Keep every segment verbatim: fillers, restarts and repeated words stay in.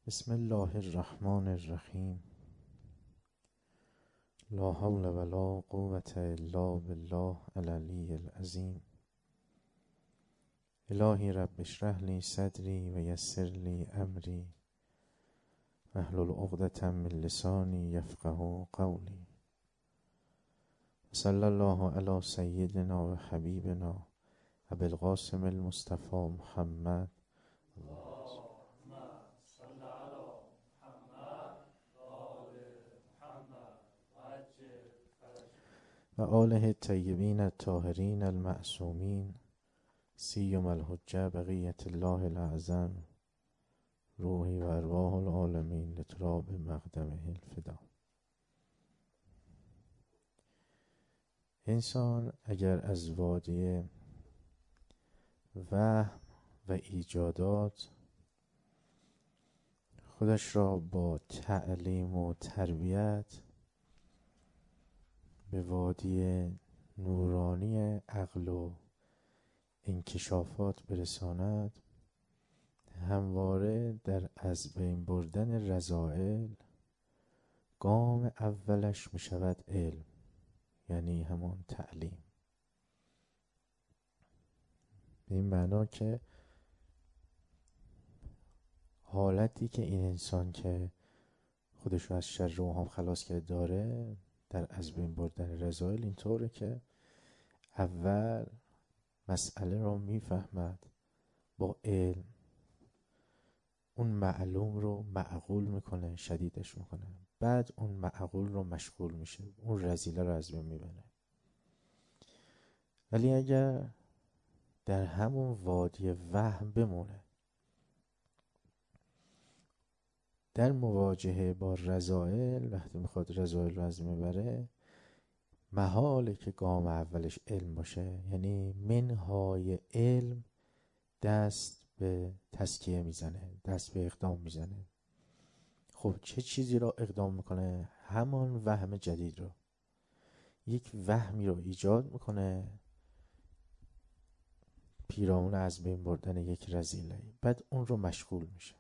بسم الله الرحمن الرحیم. لا حول ولا قوة الا بالله العلی العظیم. الهی رب اشرح لی صدری و یسر لی امری واحلل عقدة من لسانی یفقهوا قولی. صلی الله علی سیدنا و حبیبنا ابی القاسم المصطفى محمد و آله الطیبین الطاهرین المعصومین سیما الحجة بقیة الله الاعظم روحی و ارواح العالمین لتراب مقدمه الفدا. انسان اگر از وادی وهم و ایجادات خودش را با تعلیم و تربیت به وادی نورانی عقل و انکشافات برساند، همواره در از بین بردن رذائل گام اولش می شود علم، یعنی همان تعلیم. به این معنا که حالتی که این انسان که خودش رو از شر اوهام خلاص کرده داره در از بین بردن رذائل اینطوره که اول مسئله رو میفهمد با علم، اون معلوم رو معقول میکنه، شدیدش میکنه، بعد اون معقول رو مشغول میشه، اون رذیله رو از بین میبره. ولی اگر در همون وادی وهم بمونه، در مواجهه با رذائل، وقتی میخواد رذائل رو از بین ببره، محاله که گام اولش علم باشه. یعنی منهای علم دست به تزکیه میزنه، دست به اقدام میزنه. خب چه چیزی رو اقدام میکنه؟ همان وهم جدید رو، یک وهمی رو ایجاد میکنه پیرامون از بین بردن یک رذیله، بعد اون رو مشغول میشه.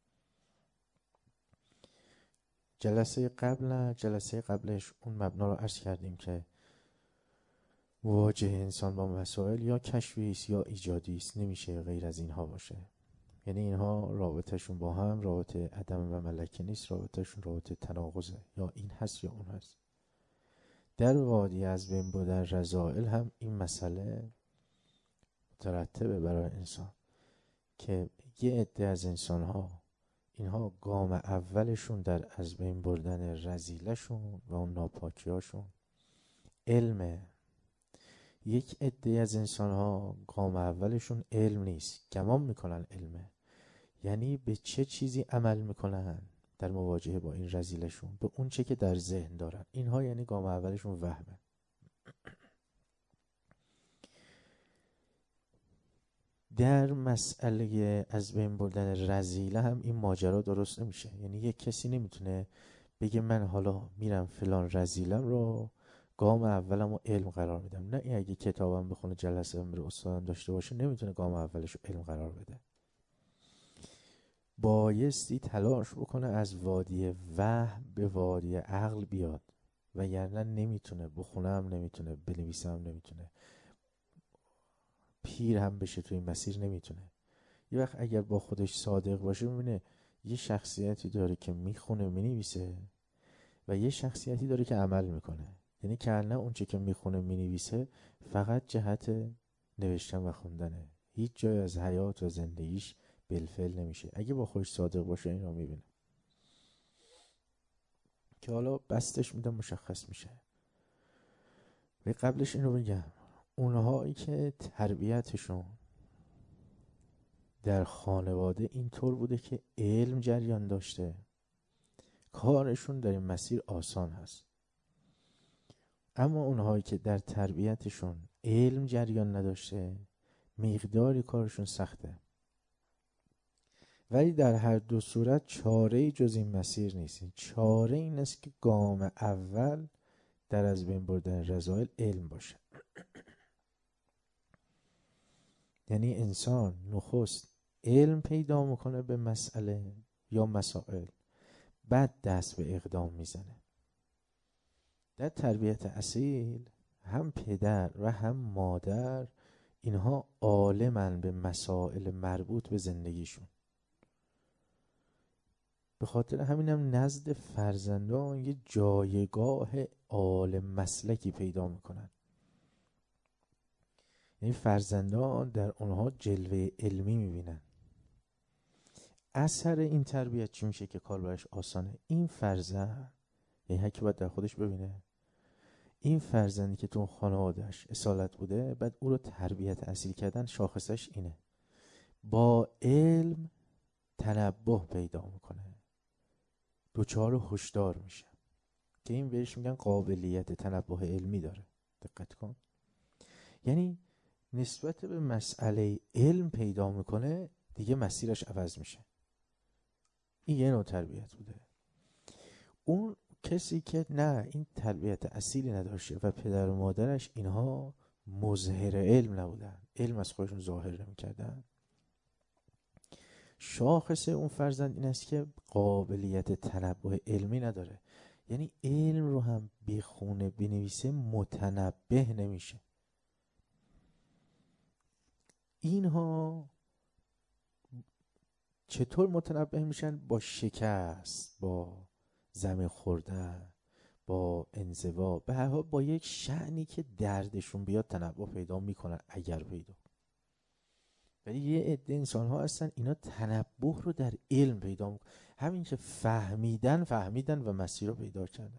جلسه قبل جلسه قبلش اون مبنا رو عرض کردیم که مواجهه انسان با مسائل یا کشفی است یا ایجادی است، نمیشه غیر از اینها باشه. یعنی اینها رابطهشون با هم رابطه عدم و ملکه نیست، رابطهشون رابطه تناقضه، یا این هست یا اون هست. در وادی از بین بردن رذائل هم این مسئله مترتبه برای انسان که یه عده از انسان ها اینها گام اولشون در از بین بردن رذیلشون و اون ناپاکی هاشون علمه. یک عده از انسان ها گام اولشون علم نیست، گمان میکنن علمه. یعنی به چه چیزی عمل میکنن در مواجهه با این رذیلشون؟ به اون چه که در ذهن دارن. اینها یعنی گام اولشون وهمه. در مسئله از بین بردن رذیله هم این ماجرا درست نمیشه. یعنی یک کسی نمیتونه بگه من حالا میرم فلان رذیلم رو گام اولم رو علم قرار میدم. نه، این اگه کتابم بخونه، جلسه امر استادم داشته باشه، نمیتونه گام اولش رو علم قرار بده. بایستی تلاش بکنه از وادی وهم به وادی عقل بیاد، وگرنه نمیتونه. بخونه هم نمیتونه، بنویسه هم نمیتونه، پیر هم بشه توی این مسیر نمیتونه. یه وقت اگر با خودش صادق باشه میبینه یه شخصیتی داره که میخونه مینویسه و یه شخصیتی داره که عمل میکنه. یعنی که نه اون چه که میخونه مینویسه فقط جهت نوشتن و خوندنه، هیچ جای از حیات و زندگیش بالفعل نمیشه. اگه با خودش صادق باشه این رو میبینه که حالا بستش میده مشخص میشه. و قبلش این رو بگم، اونهایی که تربیتشون در خانواده اینطور بوده که علم جریان داشته، کارشون در این مسیر آسان هست. اما اونهایی که در تربیتشون علم جریان نداشته، مقداری کارشون سخته. ولی در هر دو صورت چاره‌ای جز این مسیر نیست. چاره این است که گام اول در از بین بردن رذائل علم باشه. یعنی انسان نخست علم پیدا میکنه به مسئله یا مسائل، بعد دست به اقدام میزنه. در تربیت اصیل هم پدر و هم مادر اینها عالمن به مسائل مربوط به زندگیشون. به خاطر همینم نزد فرزندان یه جایگاه عالم مسلکی پیدا میکنن. یعنی فرزندان در اونها جلوه علمی میبینن. اثر این تربیت چی میشه که کار برش آسانه؟ این فرزند، یعنی هر کی باید در خودش ببینه این فرزندی که تو خانواده‌اش اصالت بوده، بعد او رو تربیت اصیل کردن، شاخصش اینه: با علم تنبه پیدا میکنه، دوچار هوشدار میشه، که این بهش میگن قابلیت تنبه علمی داره. دقت کن، یعنی نسبت به مسئله علم پیدا میکنه، دیگه مسیرش عوض میشه. این یه نوع تربیت بوده. اون کسی که نه این تربیت اصیلی نداشته و پدر و مادرش اینها مظهر علم نبودن، علم از خودشون ظاهر نمی‌کردن، شاخص اون فرزند این است که قابلیت تنبه علمی نداره. یعنی علم رو هم بخونه بنویسه متنبه نمیشه. اینها چطور متنبه میشن؟ با شکست، با زمین خوردن، با انزوا، به هر حال با یک شأنی که دردشون بیاد تنبه پیدا میکنن اگر پیدا. ولی یه عده انسان ها هستن اینا تنبه رو در علم پیدا میکنن، همین که فهمیدن فهمیدن و مسیر رو پیدا کردن.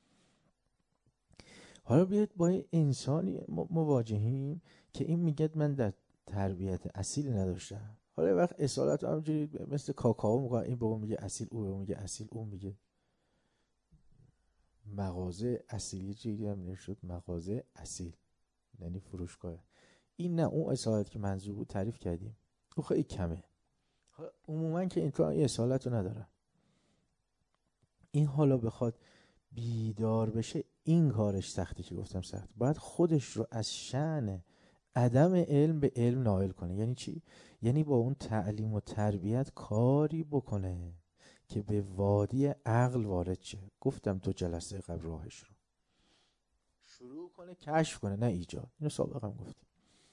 حالا بیاید با یه انسانی مواجهیم که این میگه من در تربیت اصیل نداشتم. حالا وقت اصالت رو همجوری مثل کاکائو میگه، این بابا میگه اصیل، او بابا میگه اصیل، اون میگه مغازه اصیلی، چیزی هم نشد مغازه اصیل یعنی فروشگاه. این نه اون اصالت که منظور بود تعریف کردیم، او خیلی کمه. عموما که اینطور این اصالت رو ندارن. این حالا بخواد بیدار بشه، این کارش سختی که گفتم سخت. باید خودش رو از شأن عدم علم به علم نائل کنه. یعنی چی؟ یعنی با اون تعلیم و تربیت کاری بکنه که به وادی عقل وارد شه. گفتم تو جلسه قبل راهش رو شروع کنه کشف کنه، نه ایجاد. اینو سابقا هم گفتیم.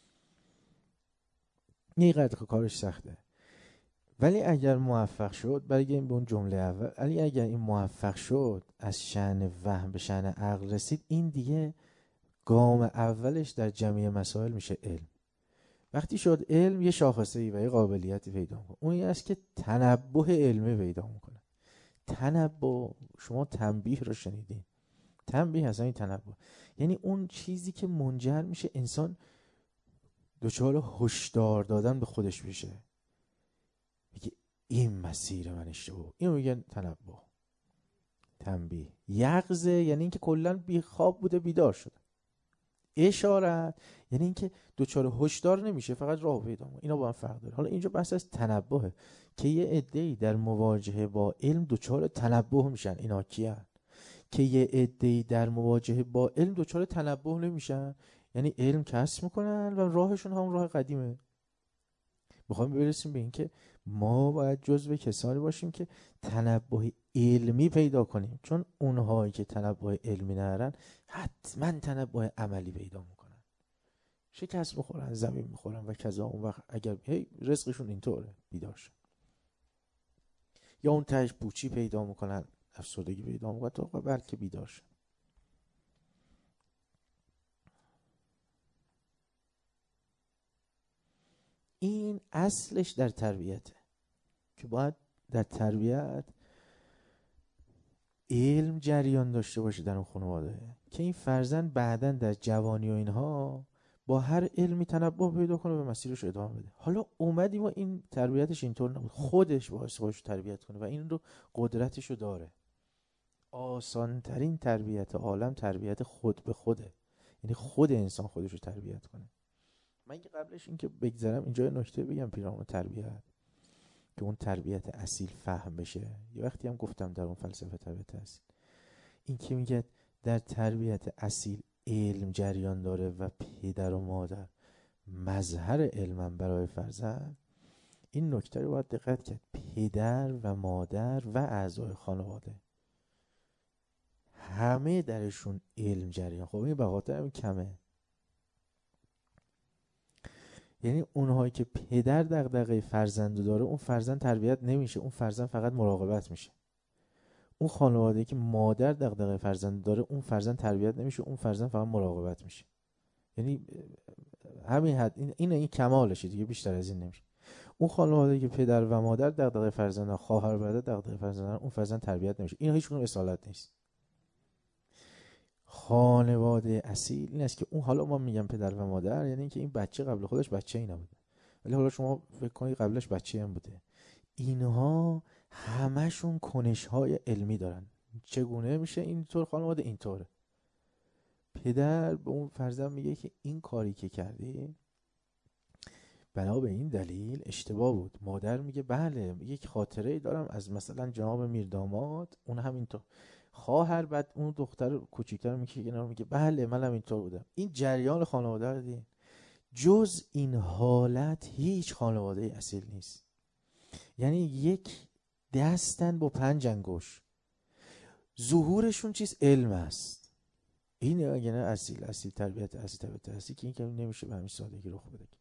یه قدر کارش سخته، ولی اگر موفق شد، برگردیم به اون جمله اول، ولی اگر این موفق شد از شأن وهم به شأن عقل رسید، این دیگه گام اولش در جمعی مسائل میشه علم. وقتی شد علم، یه شاخصه‌ای و یه قابلیتی پیدا میکنه، اون این است که تنبه علمی پیدا میکنه. تنبه، شما تنبیه رو شنیدین؟ تنبیه هست این تنبه، یعنی اون چیزی که منجر میشه انسان دچار هشدار دادن به خودش بشه، میگه این مسیر من اشتباه. اینو میگن تنبه، تنبیه. یقظه یعنی اینکه کلا بی خواب بوده بیدار شده. اشارت یعنی اینکه دوچار هشدار نمیشه، فقط راه پیدا میکنه. اینا با هم فرق داره. حالا اینجا بحث از تنبهه که یه عده‌ای در مواجهه با علم دوچار تنبه میشن. اینا کیان؟ که یه عده‌ای در مواجهه با علم دوچار تنبه نمیشن، یعنی علم کسب میکنن و راهشون همون راه قدیمه. میخوایم برسیم به این که ما باید جزو کسانی باشیم که تنبه علمی پیدا کنیم، چون اونهایی که تنبه علمی ندارن حتما تنبه عملی پیدا میکنن، شکست میخورن، زمین میخورن و کذا. اون وقت اگر هی رزقشون اینطوره بیدار شن، یا اون تهش پوچی پیدا میکنن، افسردگی پیدا میکنن تا بلکه بیدار شن. این اصلش در تربیته که باید در تربیت علم جریان داشته باشه در اون خانواده، که این فرزند بعداً در جوانی و اینها با هر علمی تنبه پیدا کنه و مسیرش رو ادامه بده. حالا اومدیم و این تربیتش اینطور نبود، خودش باعث خودش تربیت کنه و این رو قدرتش رو داره. آسان ترین تربیت عالم تربیت خود به خوده، یعنی خود انسان خودش رو تربیت کنه. من که قبلش این که بگذرم اینجا نکته بگم پیرامون تربیت که اون تربیت اصیل فهم بشه. یه وقتی هم گفتم در اون فلسفه تربیت اصیل، این که میگه در تربیت اصیل علم جریان داره و پدر و مادر مظهر علمن برای فرزند، این نکته رو باید دقت کرد. پدر و مادر و اعضای خانواده همه درشون علم جریان. خب این به خاطر همین کمه. یعنی اونهایی که پدر دغدغه فرزند داره، اون فرزند تربیت نمیشه، اون فرزند فقط مراقبت میشه. اون خانواده که مادر دغدغه فرزند داره، اون فرزند تربیت نمیشه، اون فرزند فقط مراقبت میشه. یعنی همین حد، این این, این کمالشه دیگه، بیشتر از این نمیشه. اون خانواده که پدر و مادر دغدغه فرزند، خواهر و برادر دغدغه فرزند، اون فرزند تربیت نمیشه. این هیچ کدوم اصالت نیست. خانواده اصیل این است که اون، حالا ما میگم پدر و مادر، یعنی اینکه این بچه قبل خودش بچه ای نبوده، ولی حالا شما فکر کنید قبلش بچه هم بوده. اینها همشون کنش‌های علمی دارن. چگونه میشه اینطور خانواده؟ اینطوره. پدر به اون فرزند میگه که این کاری که کردی بنا به این دلیل اشتباه بود. مادر میگه بله، یک خاطره دارم از مثلا جناب میرداماد، اون هم اینطور. خواهر بعد اون دختر کوچیکتر میگه اینا رو، میگه بله منم اینطور بودم. این جریان خانواده رو دیدین. جز این حالت هیچ خانواده اصیل نیست. یعنی یک دستن با پنج انگشت، ظهورشون چیز علم است. این یعنی اصیل اصیل تربیت اصیل تربیت اصیل که این که نمیشه به همین سادگی رخ بده.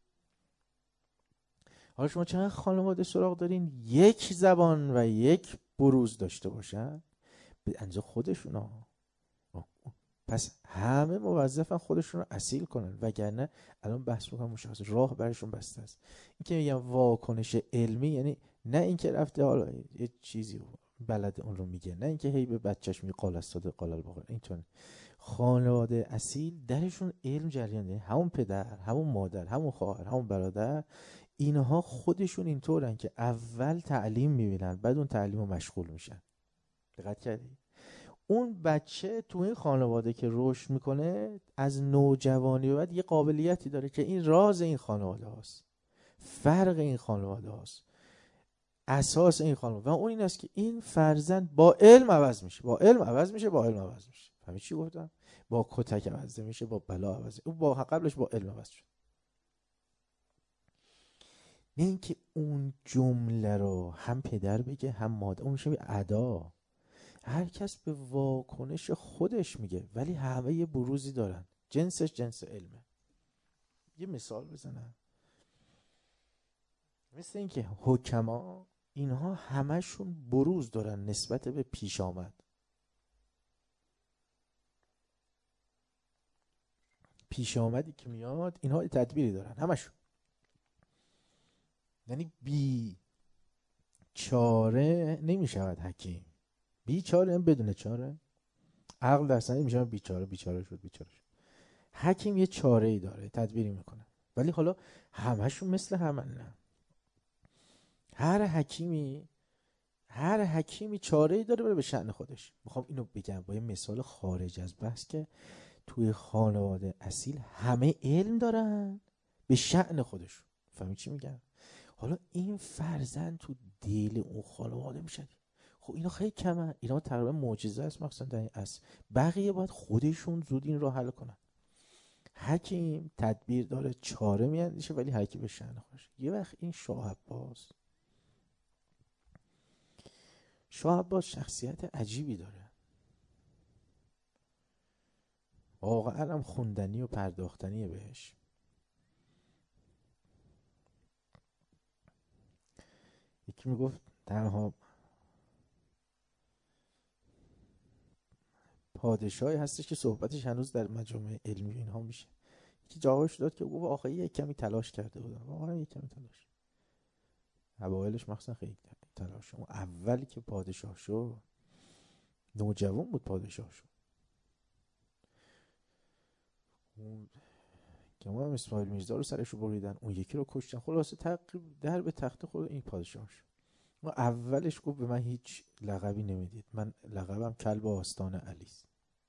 حالا شما چند خانواده سراغ دارین یک زبان و یک بروز داشته باشن به اندازه خودشون ها. پس همه موظفن خودشون رو اصیل کنن، وگرنه الان بحث میکنم مشخص راه برشون بسته است. این که میگم واکنش علمی، یعنی نه اینکه رفته حالا یه چیزی بلد اون رو میگه، نه اینکه هی به بچهش میگه قال استاد قال البقره. اینطور خانواده اصیل درشون علم جریان داره. همون پدر، همون مادر، همون خواهر، همون برادر، اینها خودشون اینطورن که اول تعلیم میبینن، بعد اون تعلیم رو مشغول میشن. دقت کردی؟ اون بچه تو این خانواده که رشد میکنه از نوجوانی بعد یه قابلیتی داره که این راز این خانواده هاست، فرق این خانواده هاست، اساس این خانواده. و اون این است که این فرزند با علم عوض میشه، با علم عوض میشه، با علم عوض میشه. فهمی چی گفتم؟ با کتک عوض میشه، با بلا عوض میشه. اون با قبلش با علم عوض شد. نه اینکه اون جمله رو هم پدر بگه هم مادر، اون میشه ادا. هر کس به واکنش خودش میگه، ولی همه یه بروزی دارن، جنسش جنس علمه. یه مثال بزنم، مثل اینکه حکما اینها همشون بروز دارن نسبت به پیش آمد. پیش آمدی که میاد اینها تدبیری دارن همشون. یعنی بی چاره نمیشود حکیم. بی چاره هم بدون چاره. عقل درست نمیشه بیچاره بیچاره شد بیچاره شد. حکیم یه چاره ای داره، تدبیری میکنه. ولی حالا همشون مثل همن نه. هر حکیمی هر حکیمی چاره ای داره به شأن خودش. میخوام اینو بگم با یه مثال خارج از بحث که توی خانواده اصیل همه علم دارن به شأن خودشون. فهمی چی میگم؟ حالا این فرزند تو دل اون خانواده میشه. خب اینا خیلی کمه، اینا تقریبا معجزه است مخصوصا در این عصر. بقیه باید خودشون زود این رو حل کنن. حکیم تدبیر داره، چاره میاندیشه، ولی حکیم به شأن خودش. یه وقت این شاه عباس شاه عباس شخصیت عجیبی داره، واقعا هم خوندنی و پرداختنیه بهش. یکی میگفت تنها پادشاهی هستش که صحبتش هنوز در مجامع علمی اینها میشه. یکی جوابش داد که گفت آخه یک کمی تلاش کرده بودن. واقعا یک کمی تلاش، اوایلش مخصوصا خیلی تلاش. اون اولی که پادشاه شد نوجوان بود، پادشاه شد. اون که ما اسماعیل میرزا رو سرش رو بریدن، اون یکی رو کشتن، خلاصه تقریبا در به تخت خود این پادشاه شد. ما اولش گفت به من هیچ لقبی نمیدید، من لقبم کلب آستان علی است.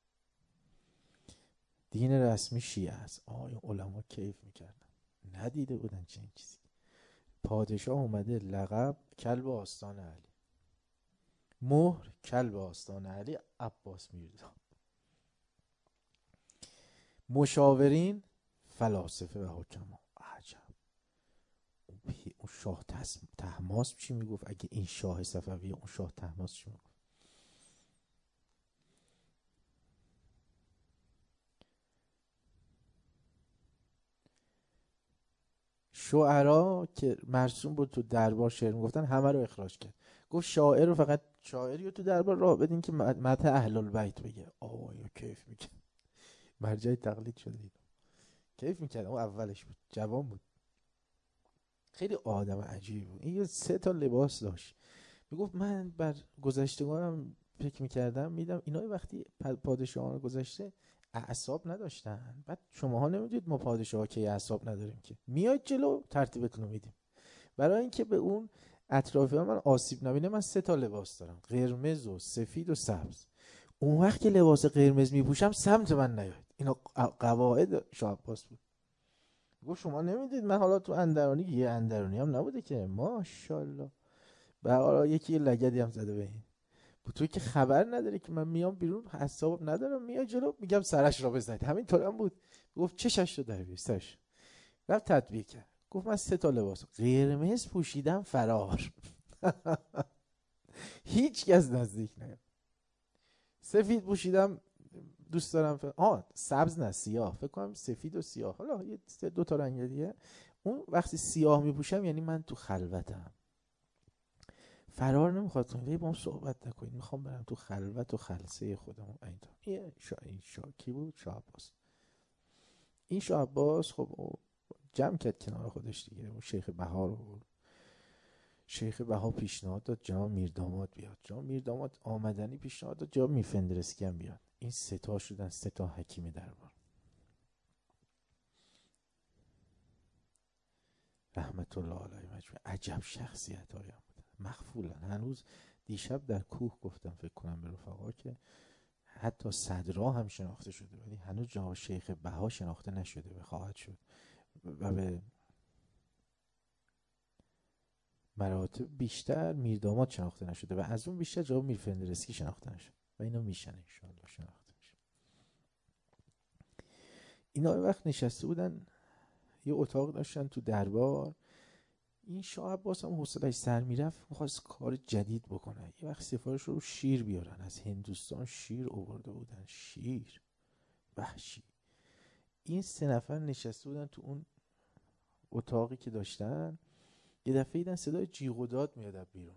دین رسمی شیعه است. آه علما کیف میکردن، ندیده بودن چنین چیزی. پادشاه اومده لقب کلب آستان علی، مهر کلب آستان علی عباس میرزا، مشاورین فلاسفه و حکما. عجب. اون شاه طهماسب چی میگفت؟ اگه این شاه صفوی اون شاه طهماسب چی میگفت؟ شعرا که مرسوم بود تو دربار شعر میگفتن همه رو اخراج کرد. گفت شاعر رو فقط شاعری رو تو دربار راه بدین که مدح اهل البیت بگه. آه یا کیف میکرد، مرجع تقلید شده این. کیف میکرد. اون اولش بود، جوان بود، خیلی آدم عجیبی بود. این سه تا لباس داشت. میگفت من بر گذشتگانم فکر میکردم، میدم اینا وقتی پادشاهان گذشته اعصاب نداشتن. بعد شماها نمیدونید ما پادشاه که اعصاب نداریم که، میاید جلو ترتیبتون رو میدیم. برای اینکه به اون اطرافیان من آسیب نبینه من سه تا لباس دارم، قرمز و سفید و سبز. اون وقت که لباس قرمز میپوشم سمت من نیاید. اینا قواعد شاه عباس بود. گفت شما نمیدید من حالا تو اندرونی، یه اندرونی هم نبوده که ماشاءالله. به حالا یکی لگدی هم زده به این. توی که خبر نداره که من میام بیرون، حساب ندارم، میاد جلو میگم سرش را بزنید. همین طور هم بود. گفت چشش رو در بیار سرش. رفت تطبیق کرد. گفت من سه تا لباس قرمز پوشیدم فرار. هیچ کس نزدیک نیاد. سفید پوشیدم دوست دارم ف... آه سبز نه سیاه، فکر کنم سفید و سیاه، حالا یه دو تا رنگ دیگه. اون وقتی سیاه میپوشم یعنی من تو خلوتم، فرار نمیخواد کنید، ولی با هم صحبت نکنید، میخوام برم تو خلوت و خلسه خودم. اینطور. این شاه این شاه کی بود؟ شاه عباس. این شاه عباس خب جمع کرد کنار خودش دیگه. اون شیخ بها رو، شیخ بها پیشنهاد داد جناب میرداماد بیاد. جناب میرداماد آمدنی پیشنهاد داد جناب میرفندرسکی هم بیاد. این سه تا شدن سه تا حکیم دربار. رحمت الله علیه مجموع. عجب شخصیت هایی هم بودن، مخفولن. هنوز دیشب در کوه گفتم فکر کنم به رفقا که حتی صدرا هم شناخته شده ولی هنوز جناب شیخ بها شناخته نشده و خواهد شد و به مراتب بیشتر میرداماد شناخته نشده و از اون بیشتر جناب میرفندرسکی شناخته نشده و اینا میشن انشاءالله شناخته میشن. اینا وقت نشسته بودن یه اتاق داشتن تو دربار. این شاه عباس هم حوصله‌اش سر میرفت، می‌خواست کار جدید بکنه. یه وقت سفارش رو شیر بیارن، از هندوستان شیر آورده بودن، شیر وحشی. این سه نفر نشسته بودن تو اون اتاقی که داشتن. یه دفعه دیدن صدای جیغ و داد میاد از بیرون.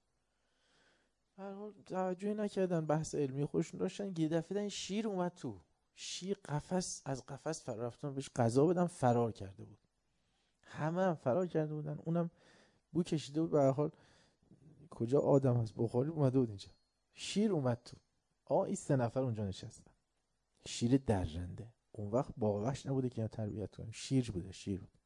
هر حال توجهی نکردن، بحث علمی خودشون داشتن. یه دفعه دیدن شیر اومد تو. شیر قفس از قفس فرار رفتن بهش غذا بدن، فرار کرده بود. همه هم فرار کرده بودن. اونم بو کشیده بود. به هر حال کجا آدم هست بخاری اومده بود اینجا. شیر اومد تو. آه این سه نفر اونجا نشستن. شیر درنده. اون وقت باقش نبوده که اینا تربیت کنن، شیر بوده. شیر بود.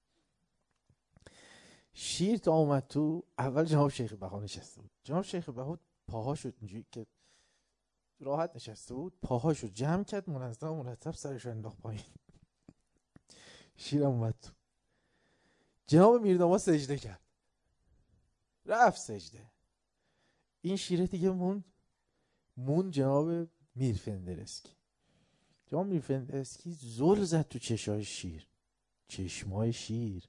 شیر تا اومد تو، اول جناب شیخ بها نشسته بود. جناب شیخ بها پاهاشو اینجوری که راحت نشسته بود، پاهاشو جمع کرد، منظم مرتب سرش انداخت پایین. شیرم اومد تو. جناب میرداماد سجده کرد، رفت سجده. این شیره دیگه موند مون جناب میرفندرسکی. جناب میرفندرسکی زل زد تو چشای شیر، چشمای شیر.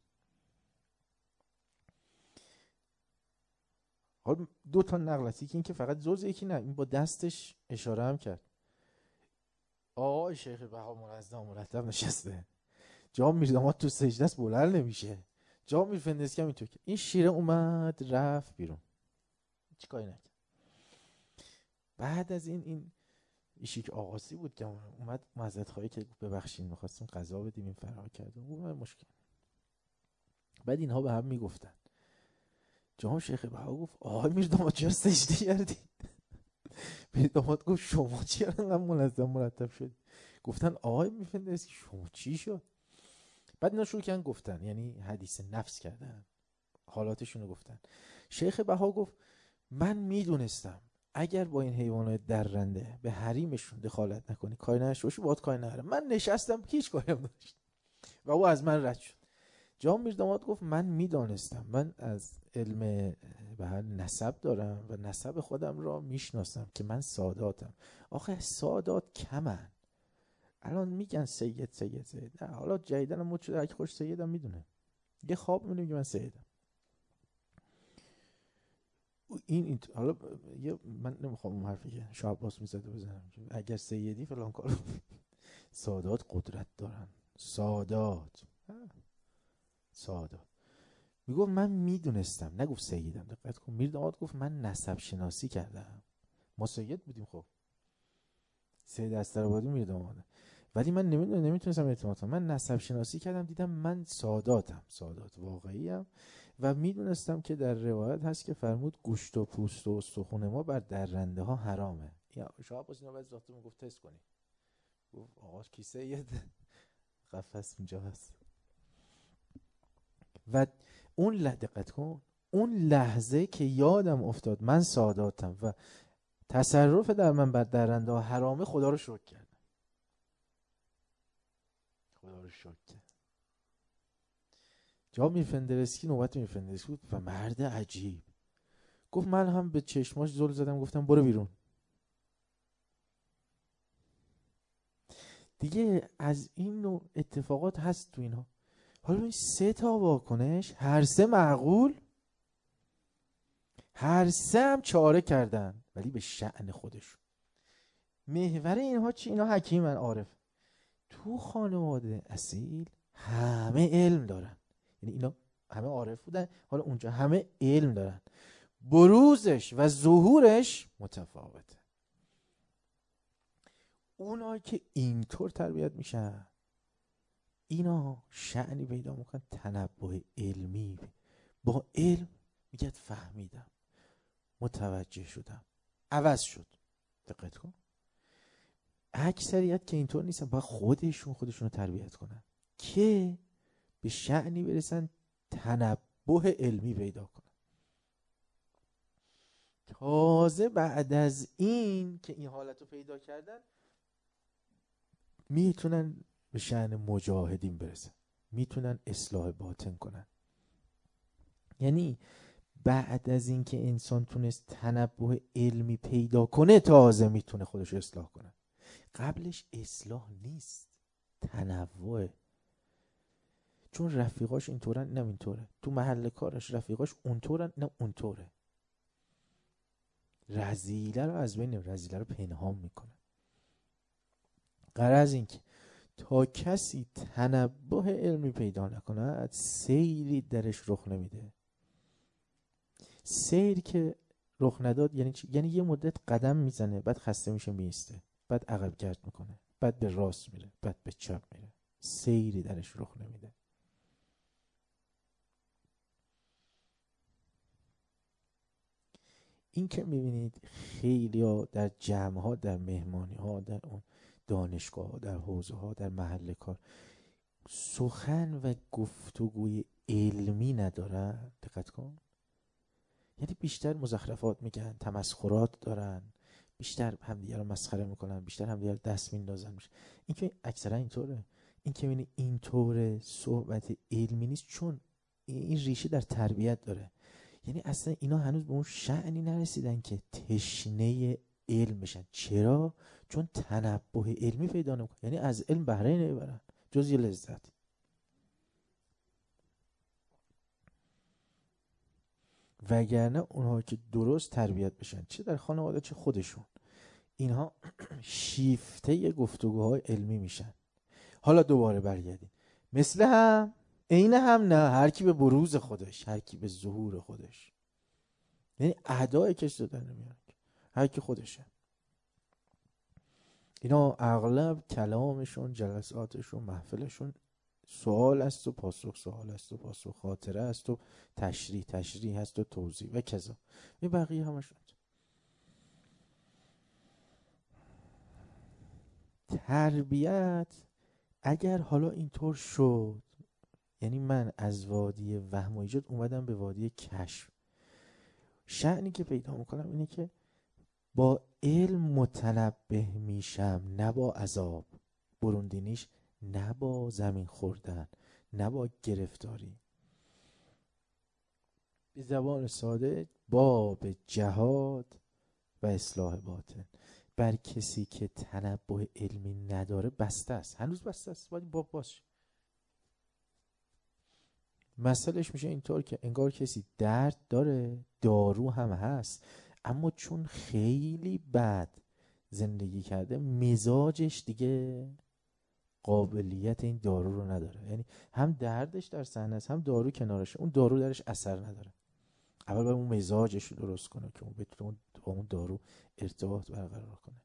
حالا دو تا نقل هست، یکی این که فقط زل زد، یکی نه این با دستش اشاره هم کرد. آقای شیخ بها منظم مرتب نشسته، جناب میرداماد تو سجده است بلند نمیشه. جناب میرفندرسکی هم اینطور که این شیره اومد رفت بیرون، هیچ کاری نکرد. بعد از این این ایشیک آقاسی بود که اومد معذرت خواهی که ببخشید می‌خواستیم غذا بدیم، این فرار کرد. اون مشکل. بعد اینها به هم میگفتن. جناب شیخ بها گفت آقای میرداماد چرا سجده کردی؟ میرداماد گفت شما چرا انقدر منظم مرتب شدی؟ گفتن آقای میرفندرسکی شما چی شد؟ بعد اینا شروع کردن گفتن، یعنی حدیث نفس کردن، حالاتشونو گفتن. شیخ بها گفت من میدونستم اگر با این حیوانات درنده به حریمشون دخالت نکنی، کاری نشه باشی، باید کاری نره. من نشستم هیچ کاری هم نداشت و او از من رد شد. جناب میرداماد گفت من میدانستم، من از علم به هر نسب دارم و نسب خودم را میشناسم که من ساداتم. آخه سادات کمن، الان میگن سید سید سید، نه حالا جدیدن مد شده هر کی خوش سیدم میدونه. یه خواب میبینه میگه من سیدم. این, این حالا یه من نمیخوام اون حرفی که شاه عباس میزده بزنم که اگر سیدی فلان کار سادات قدرت دارن. سادات سادات میگفت من میدونستم، نگفت سیدم، دقت کن، میر داماد گفت من نسب شناسی کردم، ما سید بودیم خب، سید استرآبادی میر داماده، ولی من نمیدونم نمیتونستم اعتماد کنم، من نسب شناسی کردم دیدم من ساداتم، سادات واقعیم، و میدونستم که در روایت هست که فرمود گوشت و پوست و استخون ما بر درنده ها حرامه. یا شاه عباس اینا بعد ذاته میگفت تست کنی، گفت آقا کی سید؟ قفس اونجا هست. و اون ل- دقت کن، اون لحظه که یادم افتاد من ساداتم و تصرف در من بر درنده ها حرامه، خدا رو شکر کردم، خدا رو شکر کردم. جا میرفندرسکی، نوبت میرفندرسکی بود و مرد عجیب، گفت من هم به چشماش زل زدم، گفتم برو بیرون دیگه. از این نوع اتفاقات هست تو اینها. حالا این سه تا واکنش هر سه معقول، هر سه هم چاره کردن ولی به شأن خودشون. محور اینها چی؟ اینا حکیمن، عارف. تو خانواده اصیل همه علم دارن، یعنی اینا همه عارف بودن، حالا اونجا همه علم دارن، بروزش و ظهورش متفاوته. اونایی که اینطور تربیت میشن اینا شأنی پیدا میکنن، تنبه علمی، با علم میگه فهمیدم، متوجه شدم، عوض شد. دقت کن، اکثریت که اینطور نیستن، باید خودشون خودشون رو تربیت کنن که به شأنی برسن تنبه علمی پیدا کنن. تازه بعد از این که این حالت رو پیدا کردن میتونن به شأن مجاهدین برسن، میتونن اصلاح باطن کنن. یعنی بعد از این که انسان تونست تنبه علمی پیدا کنه تازه میتونه خودش اصلاح کنه، قبلش اصلاح نیست، تنوع. چون رفیقاش اینطورن اینم اینطوره، تو محل کارش رفیقاش اونطورن اینم اونطوره، رذیله رو از بین، رذیله رو پنهان میکنه. غرض این که تا کسی تنبه علمی پیدا نکنه سیری درش رخ نمیده. سیر که رخ نداد یعنی چی؟ یعنی یه مدت قدم میزنه، بعد خسته میشه میسته، بعد عقب گرد میکنه، بعد به راست میره، بعد به چپ میره، سیری درش رخ نمیده. این که میبینید خیلی ها در جمع ها، در مهمانی ها، در اون دانشگاه ها، در حوزه ها، در محل کار سخن و گفتگوی علمی ندارن، دقت کن، یعنی بیشتر مزخرفات میگن، تمسخرات دارن، بیشتر همدیگه رو مسخره میکنن، بیشتر همدیگه رو دست میندازن. این که اکثرا اینطوره. این که میبینی اینطوره صحبت علمی نیست، چون این ریشه در تربیت داره. یعنی اصلا اینا هنوز به اون شأنی نرسیدن که تشنه علم بشن. چرا؟ چون تنبه علمی پیدا نمیکنن، یعنی از علم بهره نمیبرن جز یه لذت. وگرنه اونها که درست تربیت بشن، چه در خانواده چه خودشون، اینها شیفته گفتگوهای علمی میشن. حالا دوباره برگردیم، مثل هم عین هم نه، هر کی به بروز خودش، هر کی به ظهور خودش، یعنی اعدای کش دادن نمیاد، هر کی خودشه. اینا اغلب کلامشون، جلساتشون، محفلشون سوال است و پاسخ، سوال است و پاسخ، خاطره است و تشریح، تشریح است و توضیح و کذا. این بقیه همشون تربیت. اگر حالا اینطور شد، یعنی من از وادی وهم و ایجاد اومدم به وادی کشف، شأنی که پیدا میکنم اینه که با علم متنبه میشم، نه با عذاب، بروندینیش نه با زمین خوردن، نه با گرفتاری. به زبان ساده باب جهاد و اصلاح باطن بر کسی که تنبه علمی نداره بسته است، هنوز بسته است، باید باب باشه. مثلش میشه اینطور که انگار کسی درد داره، دارو هم هست، اما چون خیلی بد زندگی کرده مزاجش دیگه قابلیت این دارو رو نداره. یعنی هم دردش در صحنه است، هم دارو کنارشه، اون دارو درش اثر نداره. اول باید اون مزاجش رو درست کنه که اون بتونه با اون دارو ارتباط برقرار کنه.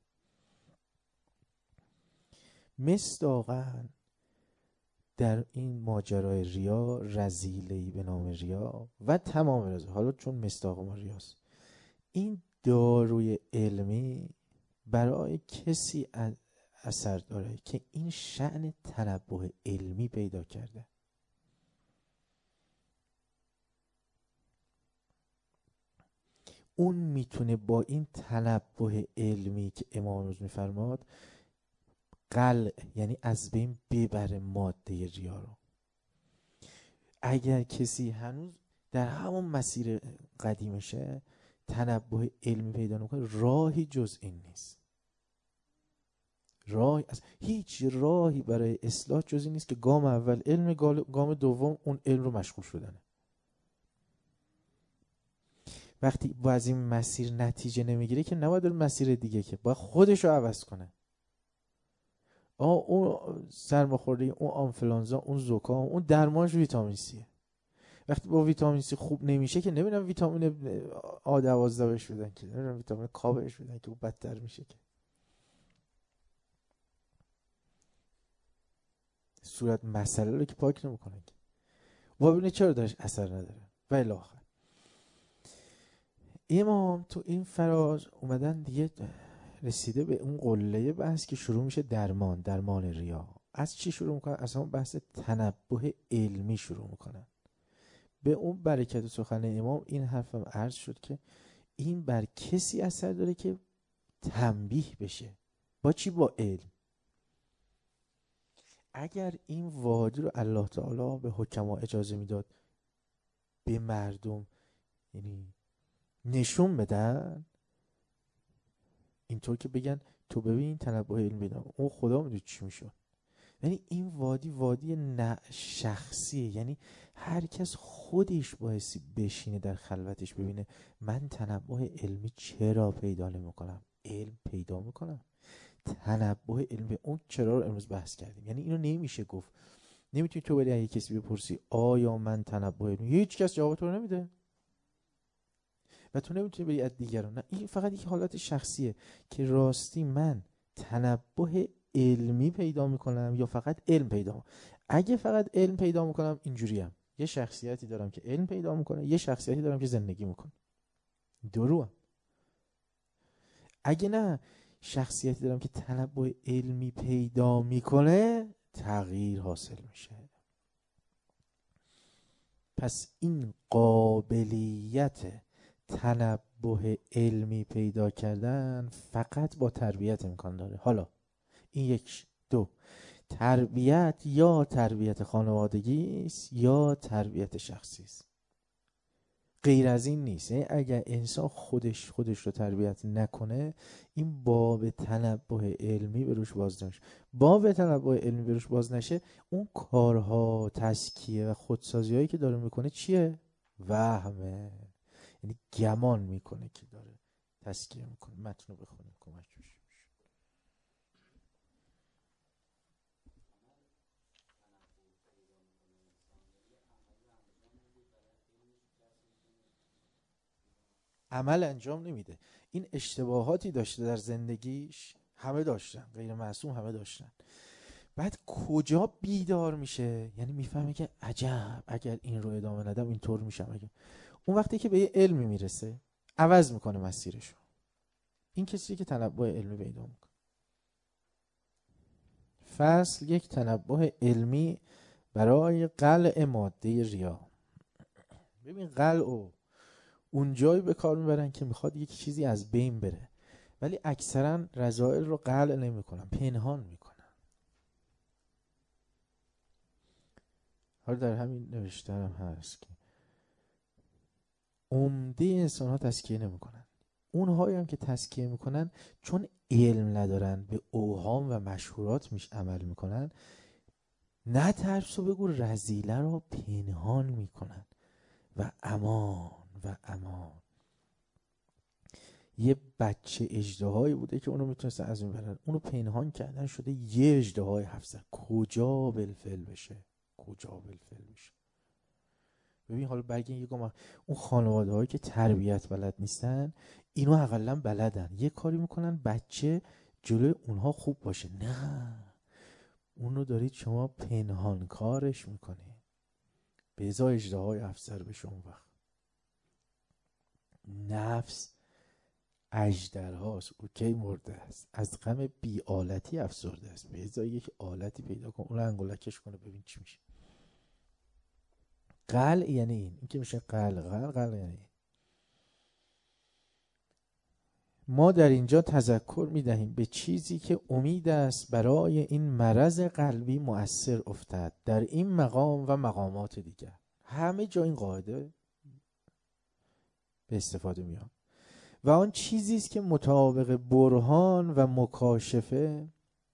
مصداقاً در این ماجرای ریا، رذیله‌ای به نام ریا و تمام رضا، حالا چون مصداق ما ریاست، این داروی علمی برای کسی اثر داره که این شأن تنبه علمی پیدا کرده. اون میتونه با این تنبه علمی که امام روز میفرماد قلع، یعنی از بین ببره ماده ریا رو. اگر کسی هنوز در همون مسیر قدیمشه تنبه علمی پیدا نمیکنه، راهی جز این نیست. راه از هیچ راهی برای اصلاح جز این نیست که گام اول علم، گام دوم اون علم رو مشغول شدنه. وقتی با از این مسیر نتیجه نمیگیره که نباید مسیر دیگه، که باید خودش رو عوض کنه. آه اون سرماخوردگی، اون آنفلانزا، اون زکام، اون درمانش ویتامین سیه. وقتی با ویتامین سی خوب نمیشه که نمیدونم ویتامین آ دوازده بهش بدن، که نمیدونم ویتامین کا بهش بدن که اون بدتر میشه، که صورت مسئله رو که پاک نمیکنن که و ببینه چرا درش اثر نداره. و الی آخر امام تو این فراز اومدن دیگه رسیده به اون قله بحث که شروع میشه درمان، درمان ریا. از چی شروع میکنن؟ از همون بحث تنبه علمی شروع میکنن. به اون برکت سخن امام این حرفم عرض شد که این بر کسی اثر داره که تنبیه بشه. با چی؟ با علم. اگر این وادی رو الله تعالی به حکما اجازه میداد به مردم یعنی نشون بدن، اینطور که بگن تو ببین تنبه علم بدن، اون خدا میدونه چی میشد. یعنی این وادی وادی نه شخصیه، یعنی هر کس خودش بایستی بشینه در خلوتش ببینه من تنبه علمی چرا پیدا نمیکنم. علم پیدا میکنم. تنبه علمی، اون چرا رو امروز بحث کردیم. یعنی اینو نمیشه گفت، نمیتونی تو بری اگه کسی بپرسی آیا من تنبه علمی، هیچ کس جواب تو رو نمیده و تو نمیتونی بری از دیگران. نه، این فقط یک حالت شخصیه که راستی من تنبه علمی پیدا میکنم یا فقط علم پیدا میکنم. اگه فقط علم پیدا میکنم اینجوریم، یه شخصیتی دارم که علم پیدا میکنه، یه شخصیتی دارم که زندگی میکنه، دروم. اگه نه شخصیتی دارم که تنبه علمی پیدا میکنه، تغییر حاصل میشه. پس این قابلیت تنبه علمی پیدا کردن فقط با تربیت امکان داره. حالا این یک. دو، تربیت یا تربیت خانوادگی است یا تربیت شخصی است، غیر از این نیست. یعنی اگر انسان خودش خودش رو تربیت نکنه، این باب تنبه علمی به روش باز نشه. باب تنبه علمی به روش باز نشه، اون کارها، تزکیه و خودسازی هایی که داره میکنه چیه؟ وهمه. یعنی گمان میکنه که داره تزکیه میکنه. متن رو بخونیم کمک بشه. عمل انجام نمیده. این اشتباهاتی داشته در زندگیش، همه داشتن، غیر معصوم همه داشتن. بعد کجا بیدار میشه؟ یعنی میفهمه که عجب اگر این رو ادامه ندم اینطور میشم. اگر اون وقتی که به یه علمی میرسه عوض میکنه مسیرشو. این کسی که تنبه علمی پیدا میکنه. فصل یک، تنبه علمی برای قلع ماده ریا. ببین قلع اون جایی به کار میبرن که میخواد یک چیزی از بین بره، ولی اکثرا رذائل رو قلع نمیکنن، پنهان میکنن. حالا در همین نوشته هم هست که عمده انسان ها تزکیه نمیکنن. اونهایی هم که تزکیه میکنن چون علم ندارن، به اوهام و مشهورات میش عمل میکنن، نه ترس و بگو رذیله را پنهان میکنن و امان و امان. یه بچه اژدهایی بوده که اونو میتونستن از این برن، اونو پنهان کردن شده یه اژدهای هفت سر. کجا بالفعل بشه، کجا بالفعل بشه. ببین حالا برگن یه گام اون خانواده هایی که تربیت بلد نیستن، اینو اقلا بلدن، یه کاری میکنن بچه جلوی اونها خوب باشه. نه، اونو دارید شما پنهان کارش میکنی، به ازای اژدهای هفت سر بشه. اون وقت نفس اژدرهاست، اوکی مرده است، از غم بی آلتی افسرده است، به ازای یک آلتی پیدا کن اون رو انگولکش کنه ببین چی میشه. قلع یعنی این این که میشه قلع. قلع قلع یعنی این. ما در اینجا تذکر میدهیم به چیزی که امید است برای این مرض قلبی مؤثر افتد در این مقام و مقامات دیگر. همه جا این قاعده به استفاده میاد. و آن چیزی است که مطابق برهان و مکاشفه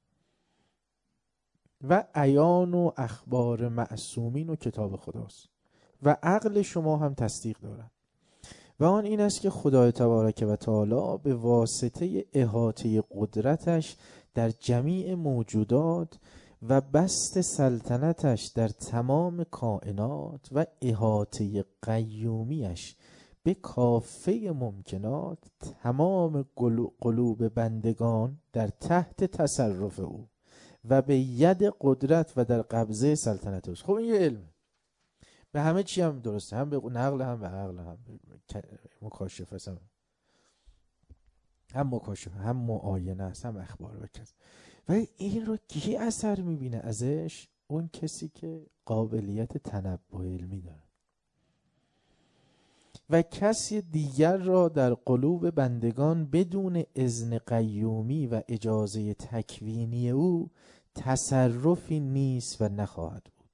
و عیان و اخبار معصومین و کتاب خداست و عقل شما هم تصدیق دارد. و آن این است که خدای تبارک و تعالی به واسطه احاطه قدرتش در جمیع موجودات و بسط سلطنتش در تمام کائنات و احاطه قیومیش به کافه ممکنات تمام قلوب بندگان در تحت تصرف او و به ید قدرت و در قبضه سلطنت اوست. خب این یه علمه، به همه چی هم درسته، هم به نقل هم به عقل هم مکاشفه هم هم مکاشفه هم معاینه است هم اخبار و کذا. ولی این رو کی اثر میبینه ازش؟ اون کسی که قابلیت تنبؤ علمی داره و کسی دیگر را در قلوب بندگان بدون اذن قیومی و اجازه تکوینی او تصرفی نیست و نخواهد بود.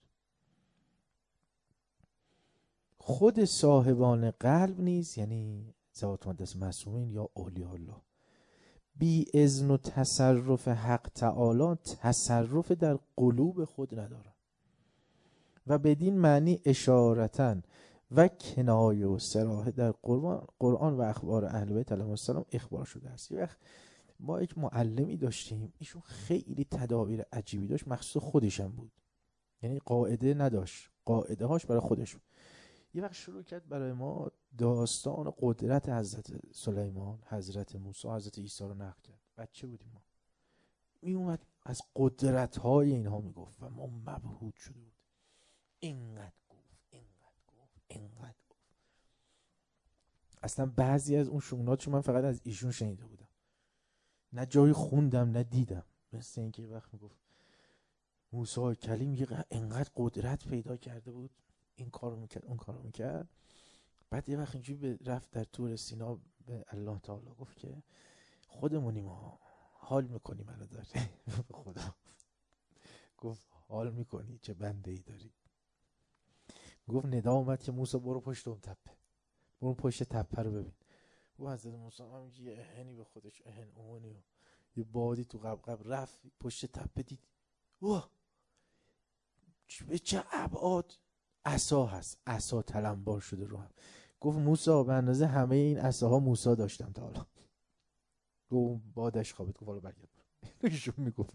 خود صاحبان قلب نیز، یعنی ذات مقدس معصومین یا اولیاء الله، بی اذن و تصرف حق تعالی تصرف در قلوب خود ندارند و بدین معنی اشارتاً و کنایه و صراحه در قرآن, قرآن و اخبار اهل بیت علیهم السلام اخبار شده است. یه وقت ما یک معلمی داشتیم، ایشون خیلی تدابیر عجیبی داشت، مخصوص خودش هم بود، یعنی قاعده نداشت، قاعده هاش برای خودش بود. یه وقت شروع کرد برای ما داستان قدرت حضرت سلیمان، حضرت موسی، حضرت عیسی رو نقل کرد. بچه بودیم ما، می اومد از قدرت های اینها میگفت و ما مبهوت شده بود. اینقدر اینقدر اصلا بعضی از اون شوناتشو من فقط از ایشون شنیده بودم، نه جایی خوندم نه دیدم. مثل اینکه وقت میگفت موسی کلیم یه اینقدر قدرت پیدا کرده بود، این کارو میکرد اون کارو میکرد. بعد یه وقت اینجوری رفت در طور سینا به الله تعالی گفت که خودمونیم ها، حال میکنیم الان داری. خدا گفت حال میکنی، چه بنده ای داری. گفت ندا اومد که موسی برو پشت اون تپه، برو پشت تپه رو ببین. و حضرت موسی هم یه اهنی به خودش، اهن اونی و یه بادی تو قبقب رفت پشت تپه، دید واه به چه ابعاد عصا هست، عصا تلمبار شده رو هم. گفت موسی به اندازه همه این عصاها موسی داشتم تا حالا. گفت بادش خوابید، گفت حالا برگرد. ایشون میگفت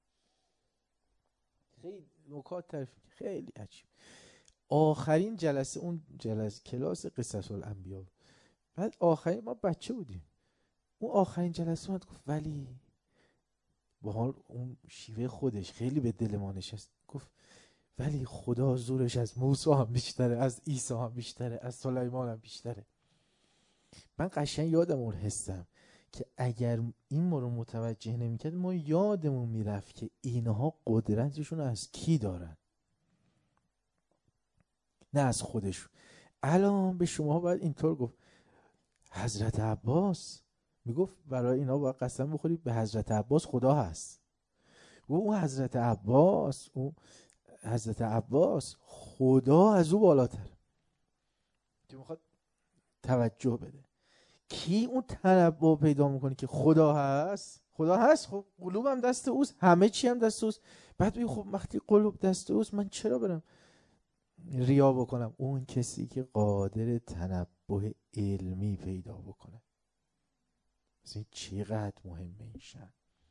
خیلی نکات تعریف خیلی عجیب. آخرین جلسه، اون جلسه کلاس قصص الانبیا، بعد آخرین ما بچه بودیم، اون آخرین جلسه اومد گفت ولی با حال اون شیوه خودش خیلی به دل ما نشست، گفت ولی خدا زورش از موسی هم بیشتره، از عیسی هم بیشتره، از سلیمان هم بیشتره. من قشنگ یادم اون حسم که اگر این ما رو متوجه نمی‌کرد ما یادمون میرفت که اینها قدرتشون از کی دارن، نه از خودشون. الان به شما باید اینطور گفت. حضرت عباس میگفت برای اینا باید قسم بخورید به حضرت عباس خدا هست. و اون حضرت عباس، اون حضرت عباس خدا از او بالاتر، که میخواد توجه بده. کی اون تنبؤ پیدا میکنه که خدا هست؟ خدا هست، خب قلوبم دست اوست، همه چی هم دست اوست. بعد بگی خب وقتی قلوب دست اوست من چرا برم ریا بکنم؟ اون کسی که قادر تنبه علمی پیدا بکنه. این چقدر مهمه این شأن.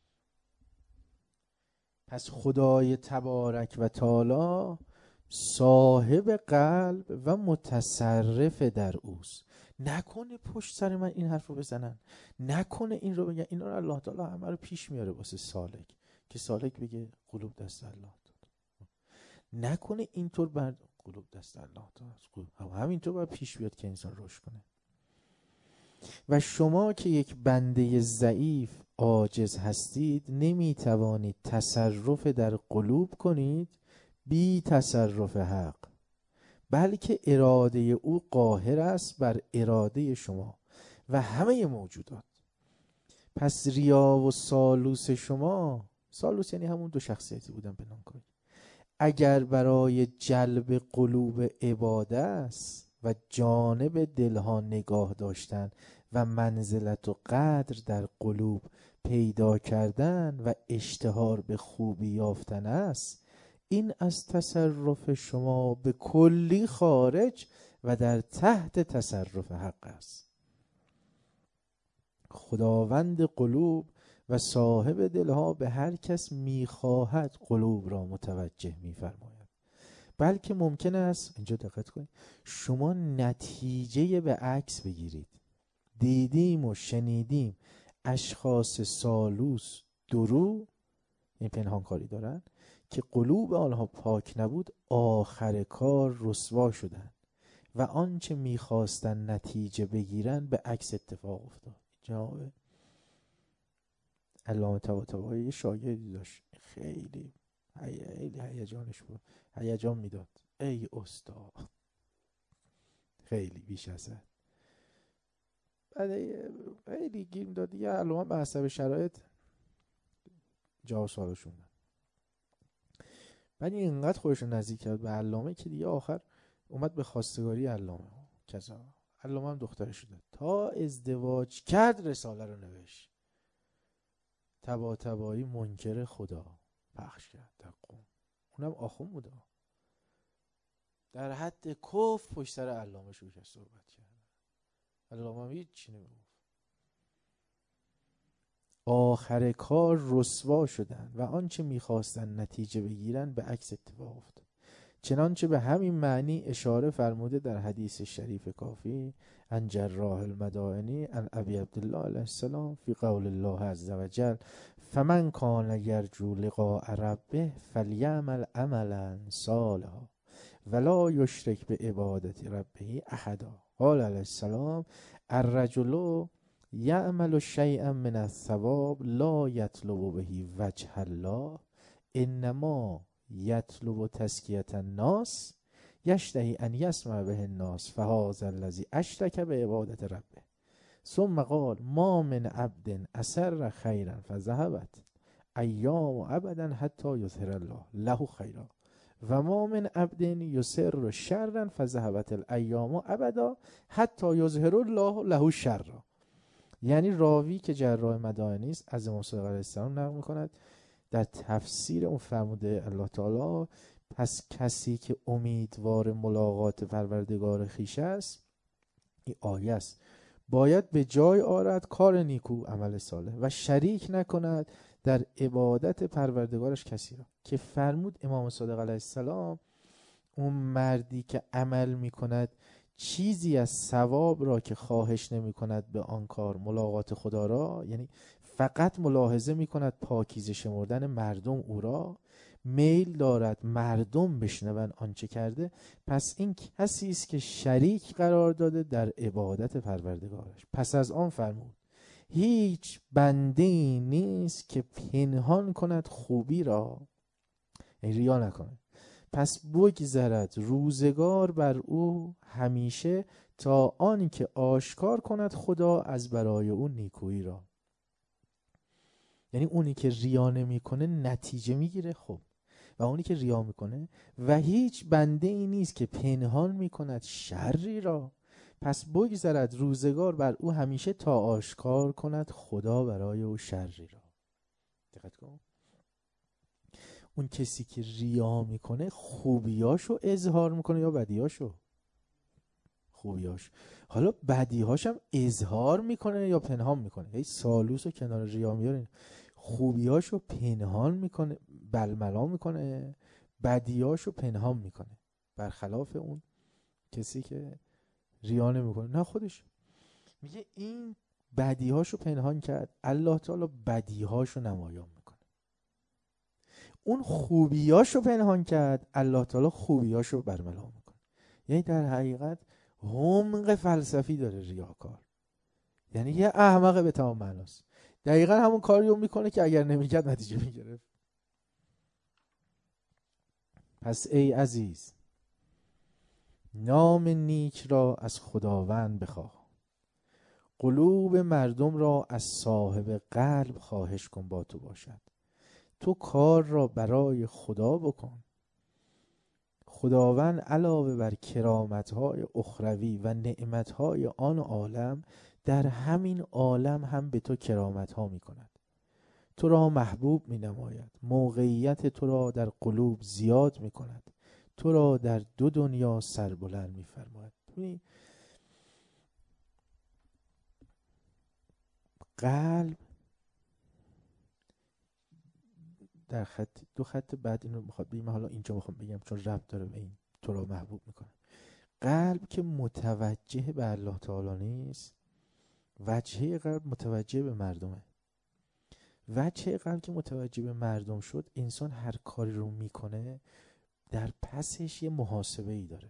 پس خدای تبارک و تعالی صاحب قلب و متصرف در اوست. نکنه پشت سر من این حرف رو بزنن، نکنه این رو بگن. اینا رو الله تعالی همه رو پیش میاره واسه سالک، که سالک بگه قلوب دست الله تعالی. نکنه اینطور بر قلوب دست الله تعالی، همینطور باید پیش بیاد که انسان رشد کنه. و شما که یک بنده ضعیف عاجز هستید، نمیتوانید تصرف در قلوب کنید بی تصرف حق، بلکه اراده او قاهر است بر اراده شما و همه موجودات. پس ریا و سالوس شما، سالوس یعنی همون دو شخصیتی بودن بنام کنید، اگر برای جلب قلوب عباده است و جانب دلها نگاه داشتن و منزلت و قدر در قلوب پیدا کردن و اشتهار به خوبی یافتن است، این از تصرف شما به کلی خارج و در تحت تصرف حق است. خداوند قلوب و صاحب دلها به هر کس میخواهد قلوب را متوجه میفرماید. بلکه ممکن است، اینجا دقت کنید، شما نتیجه به عکس بگیرید. دیدیم و شنیدیم اشخاص سالوس درو، این پنهان کاری دارن، که قلوب آنها پاک نبود، آخر کار رسوا شدند و آنچه میخواستن نتیجه بگیرن به عکس اتفاق افتاد. جناب علامه طباطبایی یه شاگردی داشت، خیلی خیلی هیجانش بود، هیجان میداد. ای استاد، خیلی بیش از حد. بعد خیلی گیر داد دیگه، علامه به حسب شرایط جواب سوالشون داد. بعد این اینقدر خودش رو نزدیک کرد به علامه که دیگه آخر اومد به خواستگاری علامه. کذا علامه هم دخترش داد، تا ازدواج کرد رساله رو نوشت. طباطبایی منکر خدا پخش کرد در قوم، اونم آخوند بوده، در حد کفر پشت سر علامه شروع کرد صحبت کرد. علامه هم هیچ چی نمیگفت. آخر کار رسوا شدن و آنچه میخواستن نتیجه بگیرن به عکس اتفاق افتاد. چنانچه به همین معنی اشاره فرموده در حدیث شریف کافی عن جراح المدائنی عن ابی عبدالله علیه السلام فی قول الله عز وجل فمن کان یرجو لقاء ربه فلیعمل عملا صالحا ولا یشرک به عبادت ربه احدا. قال علیه السلام الرجل یعمل شیئا من الثواب لا یطلب به وجه الله انما یطلب تزکیة الناس یشتهی ان یسمع به الناس فهذا الذی اشرک به عبادت ربه. ثم قال ما من عبد اسر خیرا فذهبت ایام ابدا حتی یظهر الله له خیرا و ما من عبد یسر شرا فذهبت الایام ابدا حتی یظهر الله له شرا. یعنی راوی که جراح مدائنی است از امام صادق علیه السلام نقل می‌کند در تفسیر اون فرموده الله تعالی پس کسی که امیدوار ملاقات پروردگار خویش است، این آیه است، باید به جای آرد کار نیکو عمل صالح و شریک نکند در عبادت پروردگارش کسی را. که فرمود امام صادق علیه السلام اون مردی که عمل میکند چیزی از ثواب را که خواهش نمی کند به آن کار ملاقات خدا را، یعنی فقط ملاحظه می کند پاکیزه شمردن مردم او را، میل دارد مردم بشنون آنچه کرده، پس این کسی است که شریک قرار داده در عبادت پروردگارش. پس از آن فرمود هیچ بنده نیست که پنهان کند خوبی را، یعنی ریا نکند، پس بگذرد روزگار بر او همیشه تا آن که آشکار کند خدا از برای او نیکویی را. یعنی اونی که ریا نمیکنه نتیجه میگیره، خب، و اونی که ریا میکنه و هیچ بنده ای نیست که پنهان میکند شری را، پس بگذرد روزگار بر او همیشه تا آشکار کند خدا برای او شری را. دقت کن، اون کسی که ریا میکنه خوبیاشو اظهار میکنه یا بدیاشو؟ خوبیاش. حالا بدیهاش هم اظهار میکنه یا پنهان میکنه؟ هی سالوس رو کنار ریا میارین. خوبیاشو پنهان میکنه، بلملا میکنه، بدیاشو پنهان میکنه، برخلاف اون کسی که ریا نمیکنه. نه، خودش میگه این بدیهاشو پنهان کرد، الله تعالی بدیهاشو نمایان میکنه. اون خوبیاشو پنهان کرد، الله تعالی خوبیاشو برملا میکنه. یعنی در حقیقت عمق فلسفی داره ریاکار، یعنی یه احمقه به تمام معناست. دقیقا همون کاری رو میکنه که اگر نمیکرد نتیجه میگرفت. پس ای عزیز، نام نیک را از خداوند بخواه، قلوب مردم را از صاحب قلب خواهش کن با تو باشد. تو کار را برای خدا بکن. خداوند علاوه بر کرامت‌های اخروی و نعمت‌های آن عالم، در همین عالم هم به تو کرامت‌ها می‌کند. تو را محبوب می‌نماید، موقعیت تو را در قلوب زیاد می‌کند، تو را در دو دنیا سربلند می‌فرماید. ببین قلب در خط دو خط بعد اینو میخواد بگم، حالا اینجا میخوام بگم چون ربط داره به این تو را محبوب میکنه. قلب که متوجه به الله تعالی نیست، وجهه قلب متوجه به مردمه. وجهه قلب که متوجه به مردم شد، انسان هر کاری رو میکنه در پسش یه محاسبه ای داره.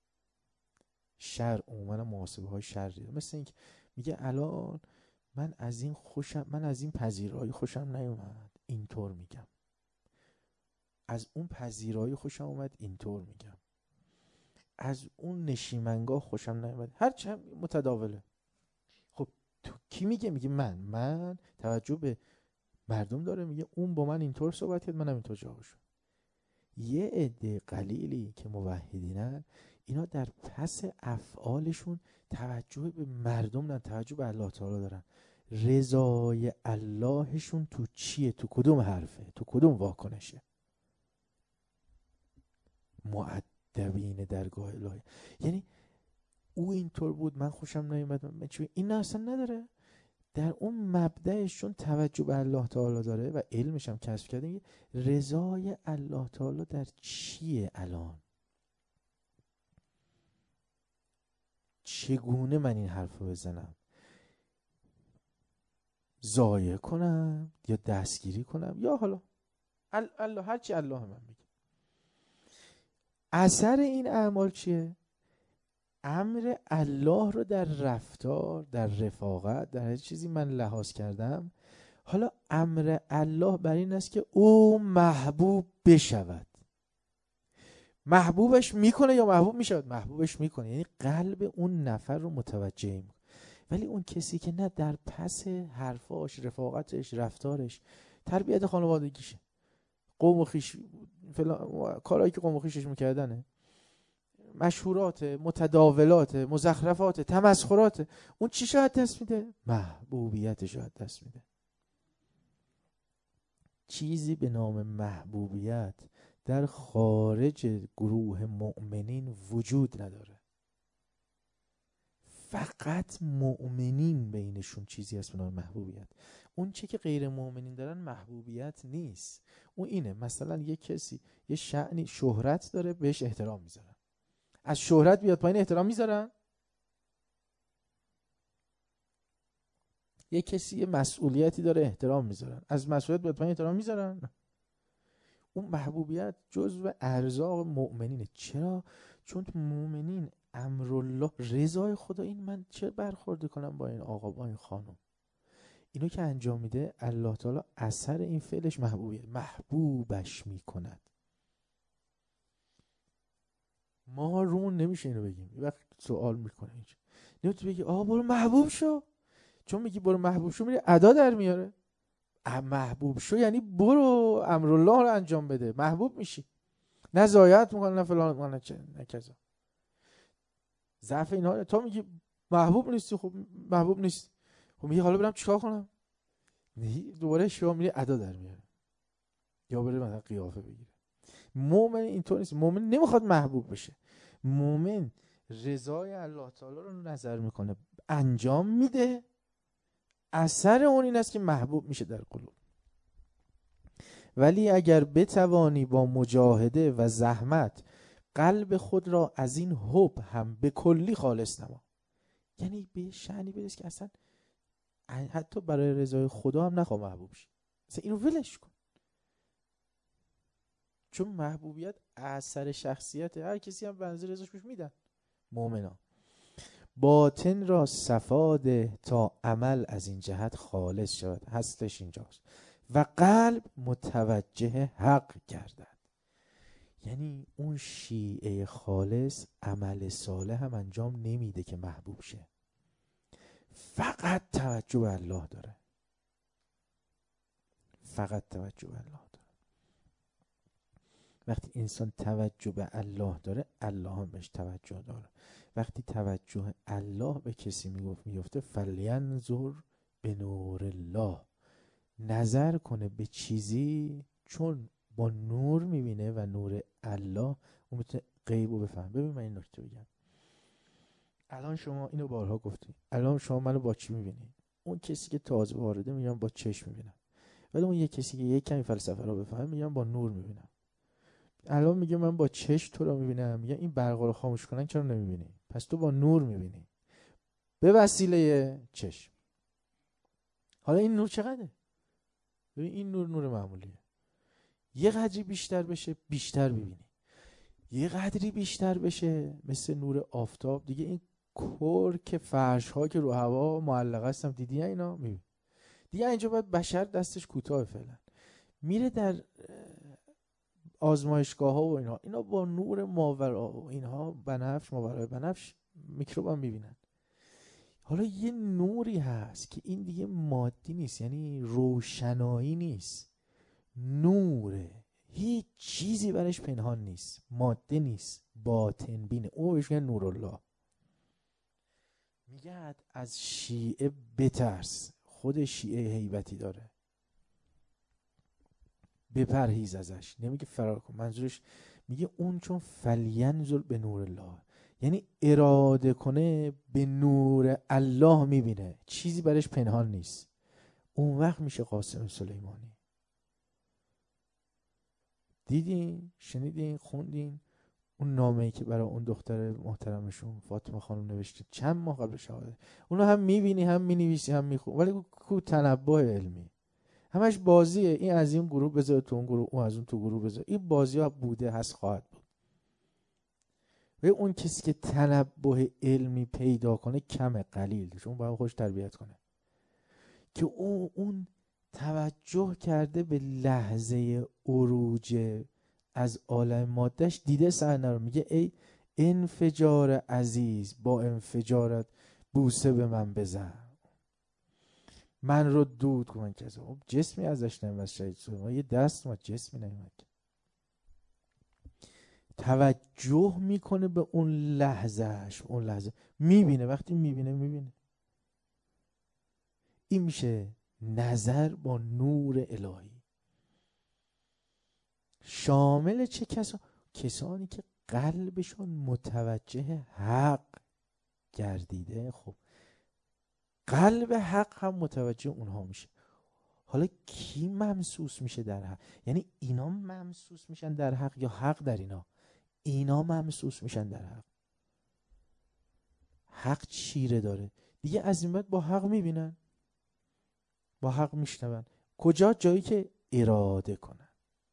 شر عموما محاسبه های شری داره. مثل اینکه میگه الان من از این خوشم من از این پذیرایی خوشم نیومد، اینطور میگم. از اون پذیرایی خوشم اومد، اینطور میگم. از اون نشیمنگاه خوشم نیومد. هر چه متداوله. خب تو کی میگه؟ میگه من من توجه به مردم داره، میگه اون با من اینطور صحبت کرد، منم اینطور جواب شد. یه عده قلیلی که موحدینن، اینا در پس افعالشون توجه به مردم نه، توجه به الله تعالی دارن. رضای اللهشون تو چیه؟ تو کدوم حرفه؟ تو کدوم واکنشه؟ مؤدبین درگاه الهی. یعنی او اینطور بود، من خوشم نیومد، این اصلا نداره. در اون مبدأش چون توجه به الله تعالی داره و علمش هم کسب کرده، رضای الله تعالی در چیه الان؟ چگونه من این حرف رو بزنم؟ ضایع کنم یا دستگیری کنم یا حالا الله، هرچی الله من میگه. اثر این اعمال چیه؟ امر الله رو در رفتار، در رفاقت، در هر چیزی من لحاظ کردم. حالا امر الله بر این است که او محبوب بشود. محبوبش میکنه یا محبوب میشود؟ محبوبش میکنه، یعنی قلب اون نفر رو متوجه میکنه. ولی اون کسی که نه، در پس حرفاش، رفاقتش، رفتارش، تربیت خانوادگیشه، قوم و خیش فلان، کارهایی که قوم و خیشش میکردنه، مشهورات، متداولات، مزخرفات، تمسخرات، اون چی شاید دست میده؟ محبوبیت شاید دست میده. چیزی به نام محبوبیت در خارج گروه مؤمنین وجود نداره. فقط مؤمنین بینشون چیزی هست به نام محبوبیت. اون چی که غیر مؤمنین دارن محبوبیت نیست. اون اینه مثلا یه کسی یه شأنی، شهرت داره، بهش احترام میذارن. از شهرت بیاد پایین احترام میذارن؟ یه کسی یه مسئولیتی داره، احترام میذارن. از مسئولیت بیاد پایین احترام میذارن؟ اون محبوبیت جزو ارزاق مؤمنینه. چرا؟ چون مؤمنین امر الله، رضای خدا، این من چه برخورد کنم با این آقا، با این خانم، اینو که انجام میده الله تعالی، اثر این فعلش محبوبیت، محبوبش میکند. ما رومون نمیشه اینو بگیم. یه وقت سوال میکنه اینجا، نمیتونی بگی آقا برو محبوب شو، چون میگی برو محبوب شو میره ادا در میاره. محبوب شو یعنی برو امر الله رو انجام بده، محبوب میشی. نه ضایعت میکنه، نه فلان، نه چه، نه کذا. ضعف اینا. تو میگی محبوب نیستی، خب محبوب نیستی، خب میگی حالا برم چیکار کنم؟ دوباره شما میره ادا در میاره یا بره مثلا قیافه بگیره. مومن اینطور نیست. مومن نمیخواد محبوب بشه. مومن رضای الله تعالی رو نظر میکنه، انجام میده، اثر اون این است که محبوب میشه در قلوب. ولی اگر بتوانی با مجاهده و زحمت قلب خود را از این حب هم به کلی خالص نما، یعنی به شأنی برس که اصلا حتی برای رضای خدا هم نخواه محبوب شی، اصلا اینو ولش کن. چون محبوبیت اثر شخصیت هر کسی هم بنظر رضاش بهش میدن. مؤمنا باطن را صفا ده تا عمل از این جهت خالص شود، هستش اینجاست، و قلب متوجه حق گردد. یعنی اون شیعه خالص عمل صالح هم انجام نمیده که محبوب شه، فقط توجه به الله داره، فقط توجه به الله داره. وقتی انسان توجه به الله داره، الله هم بهش توجه داره. وقتی توجه الله به کسی میگفت میفته، فلینظر به نور الله، نظر کنه به چیزی چون با نور میبینه و نور الله اون میتونه غیب رو بفهم. ببین من این نکته بگم، الان شما اینو بارها گفتی، الان شما منو با چی میبینی؟ اون کسی که تازه وارده میگم با چشم میبینم، ولی اون یک کسی که یک کمی فلسفه رو بفهمه میگم با نور میبینم. الان میگه من با چشم تو رو میبینم، میگه این برقا رو خاموش کنن چرا نمیبینی؟ پس تو با نور میبینی به وسیله چشم. حالا این نور چقدره؟ ببین این نور نور معمولیه، یه قدری بیشتر بشه بیشتر ببینی، یه قدری بیشتر بشه مثل نور آفتاب دیگه، این کرک فرش ها که رو هوا معلقه هستم دیدی اینا میبینی دیگه. اینجا باید بشر دستش کوتاه فعلا، میره در آزمایشگاه ها و اینها، اینا با نور ماورا و اینها بنفش ماورای بنفش میکروب هم میبینن. حالا یه نوری هست که این دیگه مادی نیست، یعنی روشنایی نیست، نوره، هیچ چیزی برش پنهان نیست، ماده نیست، باطن بینه، او بهش میگن نور الله. میگه از شیعه بترس، خود شیعه هیبتی داره، بپرهیز ازش، نمیگه فرار کن، منظورش میگه اون چون فلینظر به نور الله، یعنی اراده کنه به نور الله میبینه، چیزی برش پنهان نیست، اون وقت میشه قاسم سلیمانی. دیدین، شنیدین، خوندین اون نامه‌ای که برای اون دختر محترمشون فاطمه خانم نوشته چند ماه قبل شهادت؟ اونو هم میبینی، هم مینویسی، هم میخونی، ولی کو تنبه علمی، همش بازیه. این از این گروه بذاره تو اون گروه، اون از اون تو گروه بذاره، این بازی ها بوده، هست، خواهد بود. و اون کسی که تنبه علمی پیدا کنه کم قلیل، چون باید خوش تربیت کنه که اون اون توجه کرده به لحظه عروج از عالم مادهش، دیده صحنه رو، میگه ای انفجار عزیز با انفجارت بوسه به من بزن، من رو دود کن که جسمی ازش نمیاد، شهید ما یه دست ما جسمی نمیاد. توجه میکنه به اون لحظهش، اون لحظه میبینه، وقتی میبینه میبینه این میشه نظر با نور الهی. شامل چه کسا؟ کسانی که قلبشون متوجه حق گردیده. خب قلب حق هم متوجه اونها میشه. حالا کی ممسوس میشه در حق؟ یعنی اینا ممسوس میشن در حق یا حق در اینا؟ اینا ممسوس میشن در حق. حق چیره داره دیگه، از این بعد با حق میبینن، با حق میشنون. کجا؟ جایی که اراده کنن.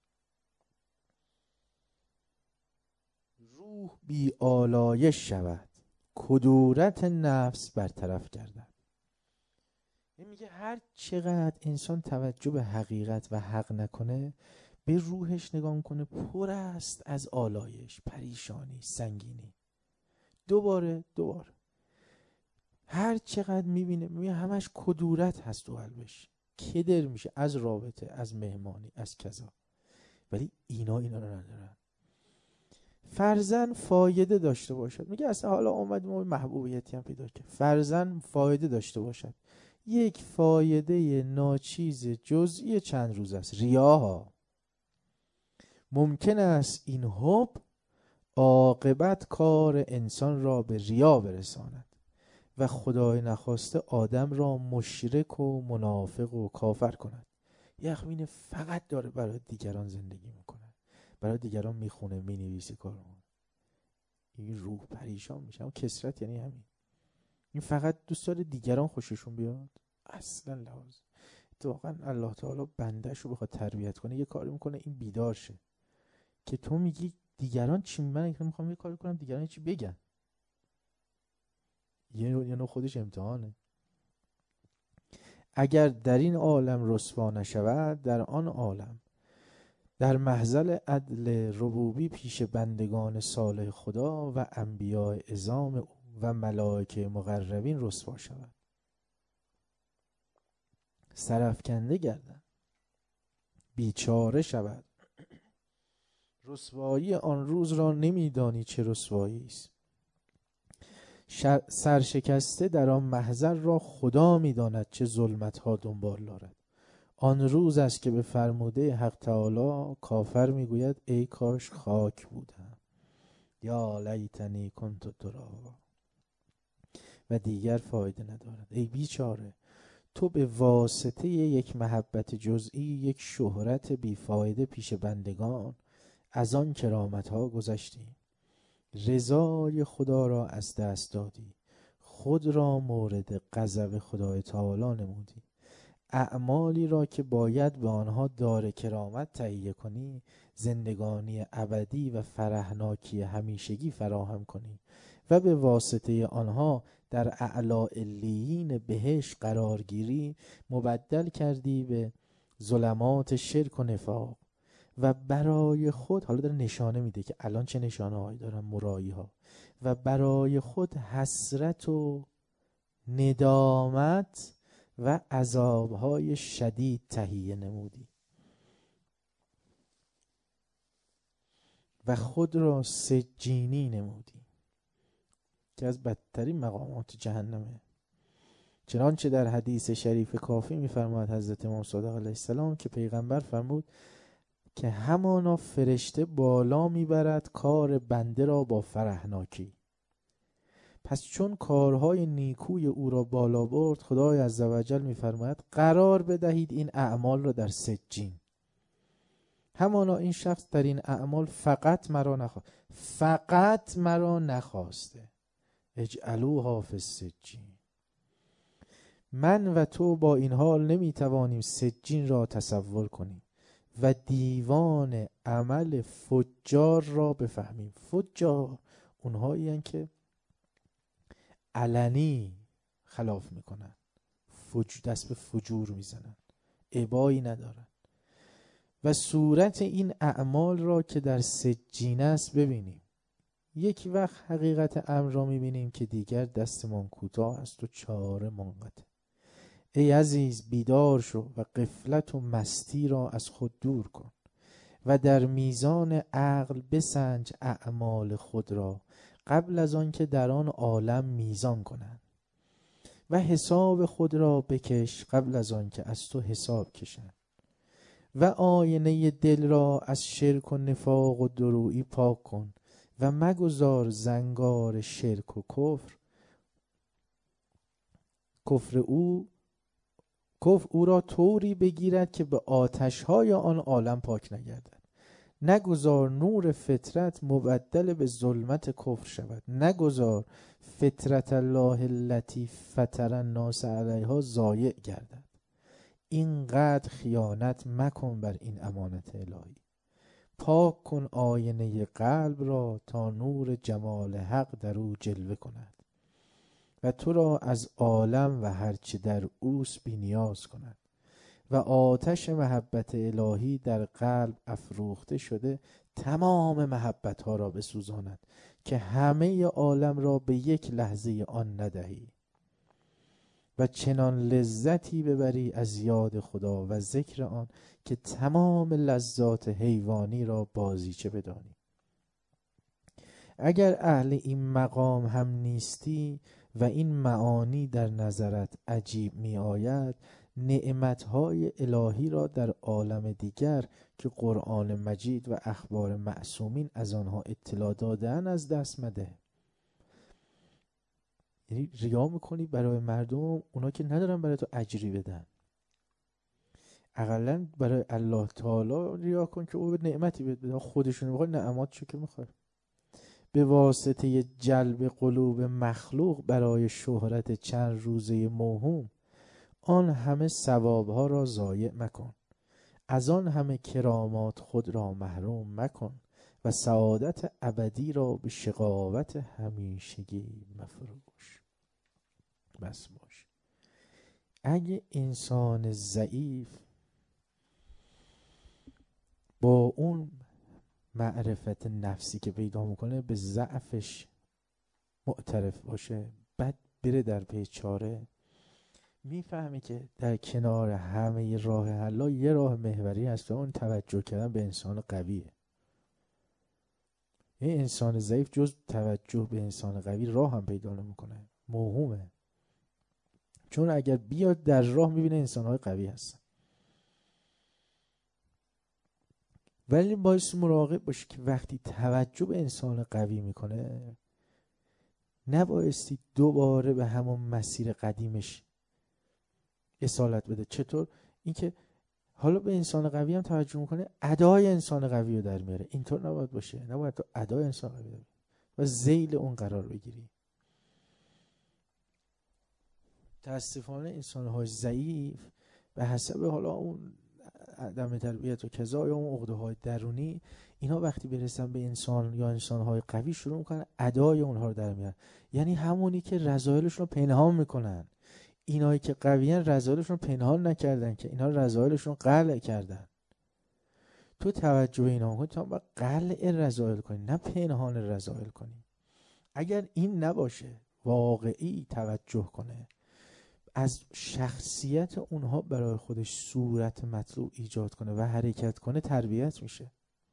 روح بی آلایش شود، کدورت نفس برطرف گردد. میگه هر چقدر انسان توجه به حقیقت و حق نکنه، به روحش نگاه کنه، پر است از آلایش، پریشانی، سنگینی. دوباره دوباره هر چقدر میبینه، میبینه همش کدورت هست تو قلبش، کدر میشه از رابطه، از مهمانی، از کذا. ولی اینا اینا رو ندارن. فرزن فایده داشته باشد، میگه اصلا حالا اومد ما محبوبیتی هم پیدا کرد، فرزن فایده داشته باشد، یک فایده ناچیز جزئی چند روز است، ریاها. ممکن است این حب عاقبت کار انسان را به ریا برساند و خدای نخواسته آدم را مشرک و منافق و کافر کند. یخمین فقط داره برای دیگران زندگی میکنه، برای دیگران میخونه، مینویسه، کار میکنه. این روح پریشان میشه. اما کسرت یعنی همین. این فقط دوست داره دیگران خوششون بیاد. اصلا لازم واقعا الله تعالی بندش رو بخواد تربیت کنه یه کاری میکنه این بیدار شه که تو میگی دیگران چی، من میخوام یه کاری کنم دیگران چی بگن. یه نوع خودش امتحانه. اگر در این عالم رسوا نشود، در آن عالم در محضر عدل ربوبی پیش بندگان صالح خدا و انبیاء عظام او و ملائکه مقربین رسوا شود، سرافکنده گردد، بیچاره شود. رسوایی آن روز را نمیدانی چه رسوایی است. سرشکسته در آن محضر را خدا میداند چه ظلمت ها دنبال دارد. آن روز است که به فرموده حق تعالی کافر میگوید ای کاش خاک بودم، یا لیتنی کنت ترابا، و دیگر فایده ندارد. ای بیچاره، تو به واسطه یک محبت جزئی، یک شهرت بیفایده پیش بندگان از آن کرامت ها گذشتی، رضای خدا را از دست دادی، خود را مورد غضب خدای تعالی نمودی، اعمالی را که باید به آنها دار کرامت تهیه کنی، زندگانی ابدی و فرحناکی همیشگی فراهم کنی و به واسطه آنها در اعلی علیین بهشت قرار گیری، مبدل کردی به ظلمات شرک و نفاق و برای خود، حالا داره نشانه میده که الان چه نشانه هایی دارن مرایی ها، و برای خود حسرت و ندامت و عذابهای شدید تهیه نمودی و خود را سجینی نمودی که از بدترین مقامات جهنمه. چنانچه در حدیث شریف کافی میفرماید حضرت امام صادق علیه السلام که پیغمبر فرمود که همانا فرشته بالا میبرد کار بنده را با فرحناکی. پس چون کارهای نیکوی او را بالا برد، خدای عزوجل میفرماید قرار بدهید این اعمال را در سجین. همانا این شخص در این اعمال فقط مرا نخواست فقط مرا نخواسته اجعلوها فی السجین. من و تو با این حال نمیتوانیم سجین را تصور کنیم و دیوان عمل فجار را بفهمیم. فجار اونهایی هستند که علنی خلاف میکنن، فج... دست به فجور میزنن، ابایی ندارن، و صورت این اعمال را که در سجین است ببینیم. یک وقت حقیقت امر را میبینیم که دیگر دستمان کوتاه است و چاره منقطع. ای عزیز بیدار شو و غفلت و مستی را از خود دور کن و در میزان عقل بسنج اعمال خود را قبل از آن که در آن عالم میزان کنند، و حساب خود را بکش قبل از آن که از تو حساب کشند، و آینه دل را از شرک و نفاق و درویی پاک کن و مگذار زنگار شرک و کفر کفر او کفر او را طوری بگیرد که به آتش‌های آن عالم پاک نگردد. نگذار نور فطرت مبدل به ظلمت کفر شود. نگذار فطرت الله التي فطر الناس علیها ضایع گردد. اینقدر خیانت مکن بر این امانت الهی. پاک کن آینه قلب را تا نور جمال حق در او جلوه کند و تو را از عالم و هرچه در اوست بی نیاز کند و آتش محبت الهی در قلب افروخته شده تمام محبت ها را بسوزاند که همه عالم را به یک لحظه آن ندهی و چنان لذتی ببری از یاد خدا و ذکر آن که تمام لذات حیوانی را بازیچه بدانی. اگر اهل این مقام هم نیستی و این معانی در نظرت عجیب می آید، نعمتهای الهی را در عالم دیگر که قرآن مجید و اخبار معصومین از آنها اطلاع دادن از دست مده. یعنی ریا میکنی برای مردم، اونا که ندارن برای تو اجری بدن، اقلا برای الله تعالی ریا کن که او به نعمتی بده. خودشون میخواد نعمات چه که میخواد، به واسطه جلب قلوب مخلوق برای شهرت چند روزه موهوم آن همه ثوابها را ضایع مکن، از آن همه کرامات خود را محروم مکن و سعادت ابدی را به شقاوت همیشگی مفروش. بس باش. اگه انسان ضعیف با اون معرفت نفسی که پیدا میکنه به ضعفش معترف باشه، بعد بره در پی چاره، میفهمی که در کنار همه راه حلا یه راه محوری هست و اون توجه کردن به انسان قویه. این انسان ضعیف جز توجه به انسان قوی راه هم پیدا نمیکنه، موهومه. چون اگر بیاد در راه میبینه انسان‌های قوی هستن. ولی باید مراقب باشی که وقتی توجه به انسان قوی میکنه نبایستی دوباره به همون مسیر قدیمش اصالت بده. چطور؟ اینکه حالا به انسان قوی هم توجه میکنه، ادای انسان قوی رو در میاره. اینطور نباید باشه، نباید تو ادای انسان قوی رو و ذیل اون قرار بگیری. متاسفانه انسان‌های ضعیف به حسب حالا اون عدم تربیت و کذا یا اون عقده‌های درونی، اینا وقتی برسن به انسان یا انسان‌های قوی شروع میکنن ادای اونها رو در میارن. یعنی همونی که رذایلشون رو پنهان میکنن. اینایی که قویان رذایلشون رو پنهان نکردن، که اینا رذایلشون رو قلع کردن. تو توجه اینا کنی تا با قلع رذایل کنی، نه پنهان رذایل کنی. اگر این نباشه، واقعی توجه کنه، از شخصیت اونها برای خودش صورت مطلوب ایجاد کنه و حرکت کنه، تربیت میشه.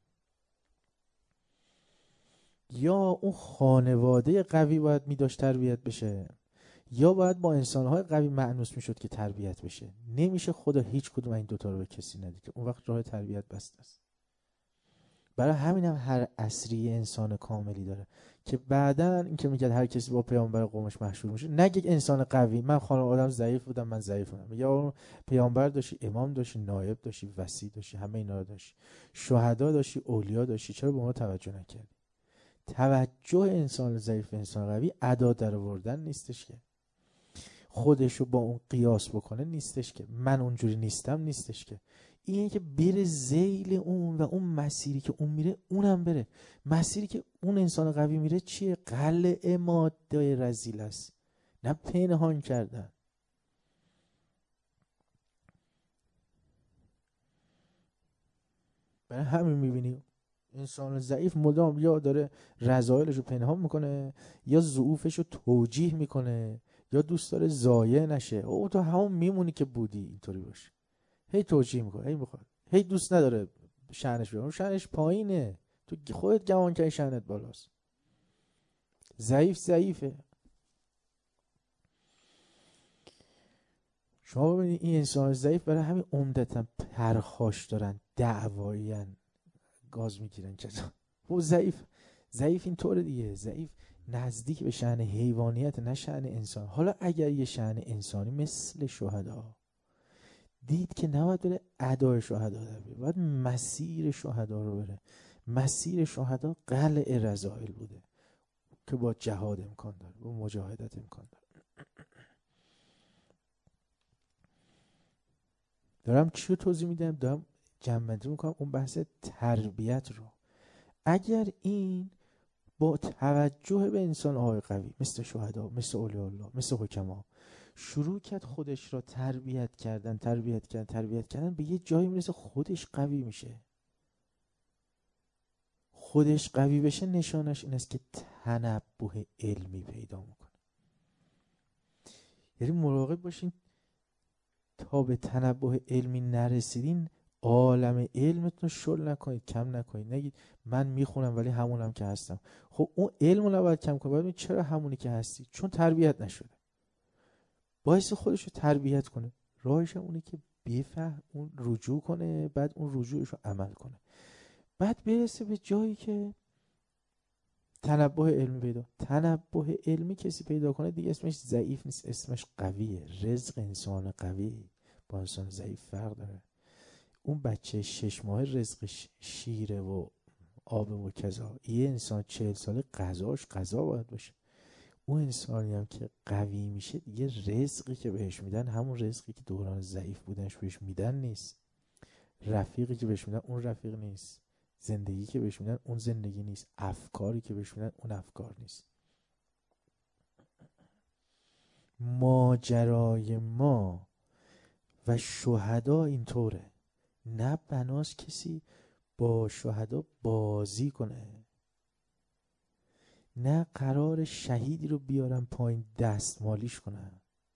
یا اون خانواده قوی باید میداشت تربیت بشه، یا باید با انسانهای قوی مأنوس میشد که تربیت بشه. نمیشه خدا هیچ کدوم این دوتا رو به کسی نده که اون وقت راه تربیت بسته است. برای همین هم هر عصری انسان کاملی داره که بعداً این که میگه هر کسی با پیامبر قومش مشهور میشه، نگه انسان قوی من خانم آدم ضعیف بودم من ضعیف بودم. یا پیامبر داشتی، امام داشتی، نایب داشتی، وصی داشتی، همه اینا رو داشتی، شهدا داشتی، اولیاء داشتی، چرا به ما توجه نکردی؟ توجه انسان ضعیف انسان قوی ادا در آوردن نیستش که خودشو با اون قیاس بکنه، نیستش که من اونجوری نیستم، نیستش که اینه که بره ذیل اون و اون مسیری که اون میره اونم بره. مسیری که اون انسان قوی میره چیه؟ قلع ماده رذیل است، نه پنهان کردن. برای همین میبینی انسان ضعیف مدام یا داره رذایلش رو پنهان میکنه، یا ضعفش رو توجیه میکنه، یا دوست داره ضایع نشه. او تو همون میمونی که بودی، اینطوری باشه. هی توجیه میکنه، هی میخواد، هی دوست نداره شأنش بیاره. شأنش پایینه، تو خودت گمان کردی شأنت بالاست. ضعیف ضعیفه. شما ببینید این انسان ضعیف برای همین عمدتا پرخاش دارن، دعوایین، گاز میگیرن که او ضعیف. ضعیف این طور دیگه، ضعیف نزدیک به شأن حیوانیت، نه شأن انسان. حالا اگر یه شأن انسانی مثل شهدا دید که نباید بره ادای شهدا در بیاره، باید مسیر شهدا رو بره. مسیر شهدا قلع رذائل بوده که با جهاد امکان داره، با مجاهدت امکان داره. دارم چی رو توضیح میدم؟ دارم جمع‌بندی میکنم اون بحث تربیت رو. اگر این با توجه به انسان‌های قوی مثل شهدا، مثل اولیاء الله، مثل حکما شروع کرد خودش را تربیت کردن تربیت کردن تربیت کردن به یه جایی میرسه خودش قوی میشه. خودش قوی بشه نشانش این است که تنبه علمی پیدا میکنه. یعنی مراقب باشین تا به تنبه علمی نرسیدین، عالم علمتون رو شل نکنید، کم نکنید. نگید من میخونم ولی همونم که هستم. خب اون علم رو نباید کم کنید. باید ببینید چرا همونی که هستی؟ چون تربیت نشده. باعث خودش رو تربیت کنه. راهش هم اونه که بفهم، اون رجوع کنه، بعد اون رجوعش رو عمل کنه، بعد برسه به جایی که تنبه علمی پیدا. تنبه علمی کسی پیدا کنه دیگه اسمش ضعیف نیست، اسمش قویه. رزق انسان قوی با انسان ضعیف فرق داره. اون بچه شش ماه رزقش شیره و آب و کذا. یه انسان چهل ساله غذاش غذا باید باشه. اون انسانی هم که قوی میشه دیگه رزقی که بهش میدن همون رزقی که دوران ضعیف بودنش بهش میدن نیست. رفیقی که بهش میدن اون رفیق نیست. زندگی که بهش میدن اون زندگی نیست. افکاری که بهش میدن اون افکار نیست. ماجرای ما و شهدا اینطوره. نه بناست کسی با شهدا بازی کنه، نه قرار شهیدی رو بیارن پایین دستمالیش کنن.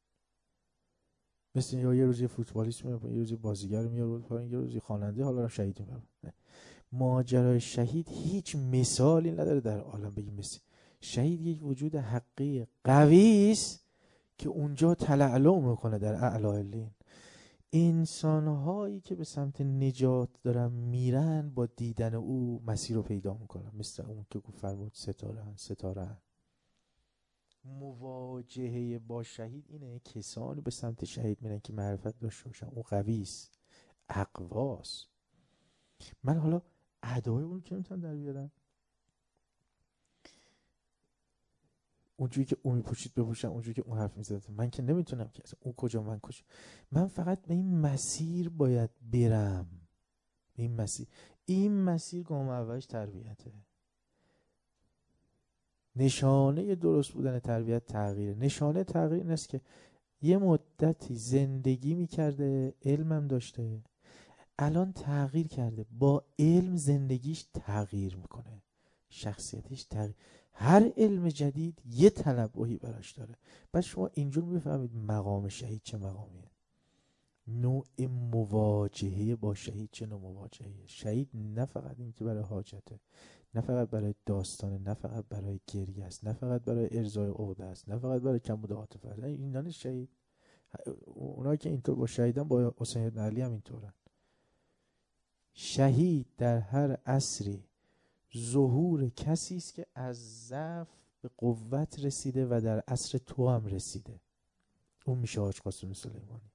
مثل یا یه روزی فوتبالیست میاره پایین، یه روزی بازیگر رو میاره پایین، یه روزی خواننده، حالا هم شهید میاره. ماجرای شهید هیچ مثالی نداره در عالم بگیم مثل شهید. یک وجود حقی قوی است که اونجا تلعلع میکنه در اعلی علین. انسانهایی که به سمت نجات دارن میرن با دیدن او مسیر رو پیدا میکنن. مثل اون که گفت فرمود ستاره ستاره. مواجهه با شهید اینه. کسانی به سمت شهید میرن که معرفت داشته باشن. اون قوی است، اقواست. من حالا ادای اون که میتونم در بیارم، اونجوری که اون میپوشید بپوشم، اونجوری که اون حرف میزد من که نمیتونم که اصلا اون کجا من کجا. من فقط به این مسیر باید برم. این مسیر این مسیر گام اولش تربیته. نشانه درست بودن تربیت تغییره. نشانه تغییر این است که یه مدتی زندگی میکرده، علمم داشته، الان تغییر کرده، با علم زندگیش تغییر میکنه، شخصیتش تغییر. هر علم جدید یه تنبهی براش داره. بعد شما اینجور میفهمید مقام شهید چه مقامیه. نوع مواجهه با شهید چه نوع مواجهه. شهید نه فقط این که برای حاجته، نه فقط برای داستانه، نه فقط برای گریه است، نه فقط برای ارضای عقده است، نه فقط برای کمبود عاطفه. اینا نه شهید. اونایی که اینطور با شهیدن با حسین بن علی هم اینطورن. شهید در هر عصری ظهور کسی است که از ضعف به قوت رسیده و در عصر تو هم رسیده. اون میشه حاج قاسم سلیمانی.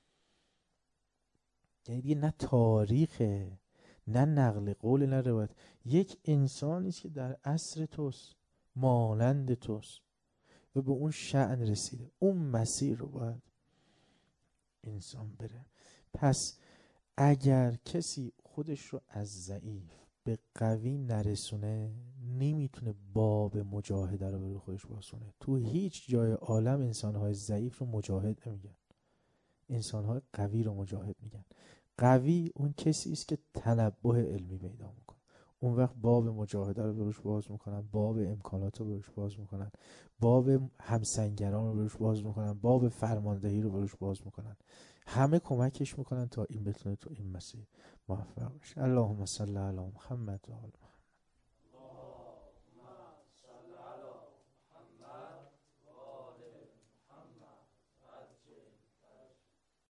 یعنی دیگه نه تاریخه، نه نقل قول، نه روایت. یک انسانی است که در عصر توست، مانند توست و به اون شأن رسیده. اون مسیر رو باید انسان بره. پس اگر کسی خودش رو از ضعیف به قوی نرسونه، نمیتونه باب مجاهده رو برای خودش باسونه. تو هیچ جای عالم انسانهای ضعیف رو مجاهد نمیگن، انسانهای قوی رو مجاهد میگن. قوی اون کسی است که تنبه علمی پیدا میکنه. اون وقت باب مجاهده رو بروش باز میکنن، باب امکانات رو بروش باز میکنن، باب همسنگران رو بروش باز میکنن، باب فرماندهی رو بروش باز میکنن. همه کمکش میکنن تا این بتونه تو این مسیر موفق بشه. اللهم صل علی محمد و آل محمد.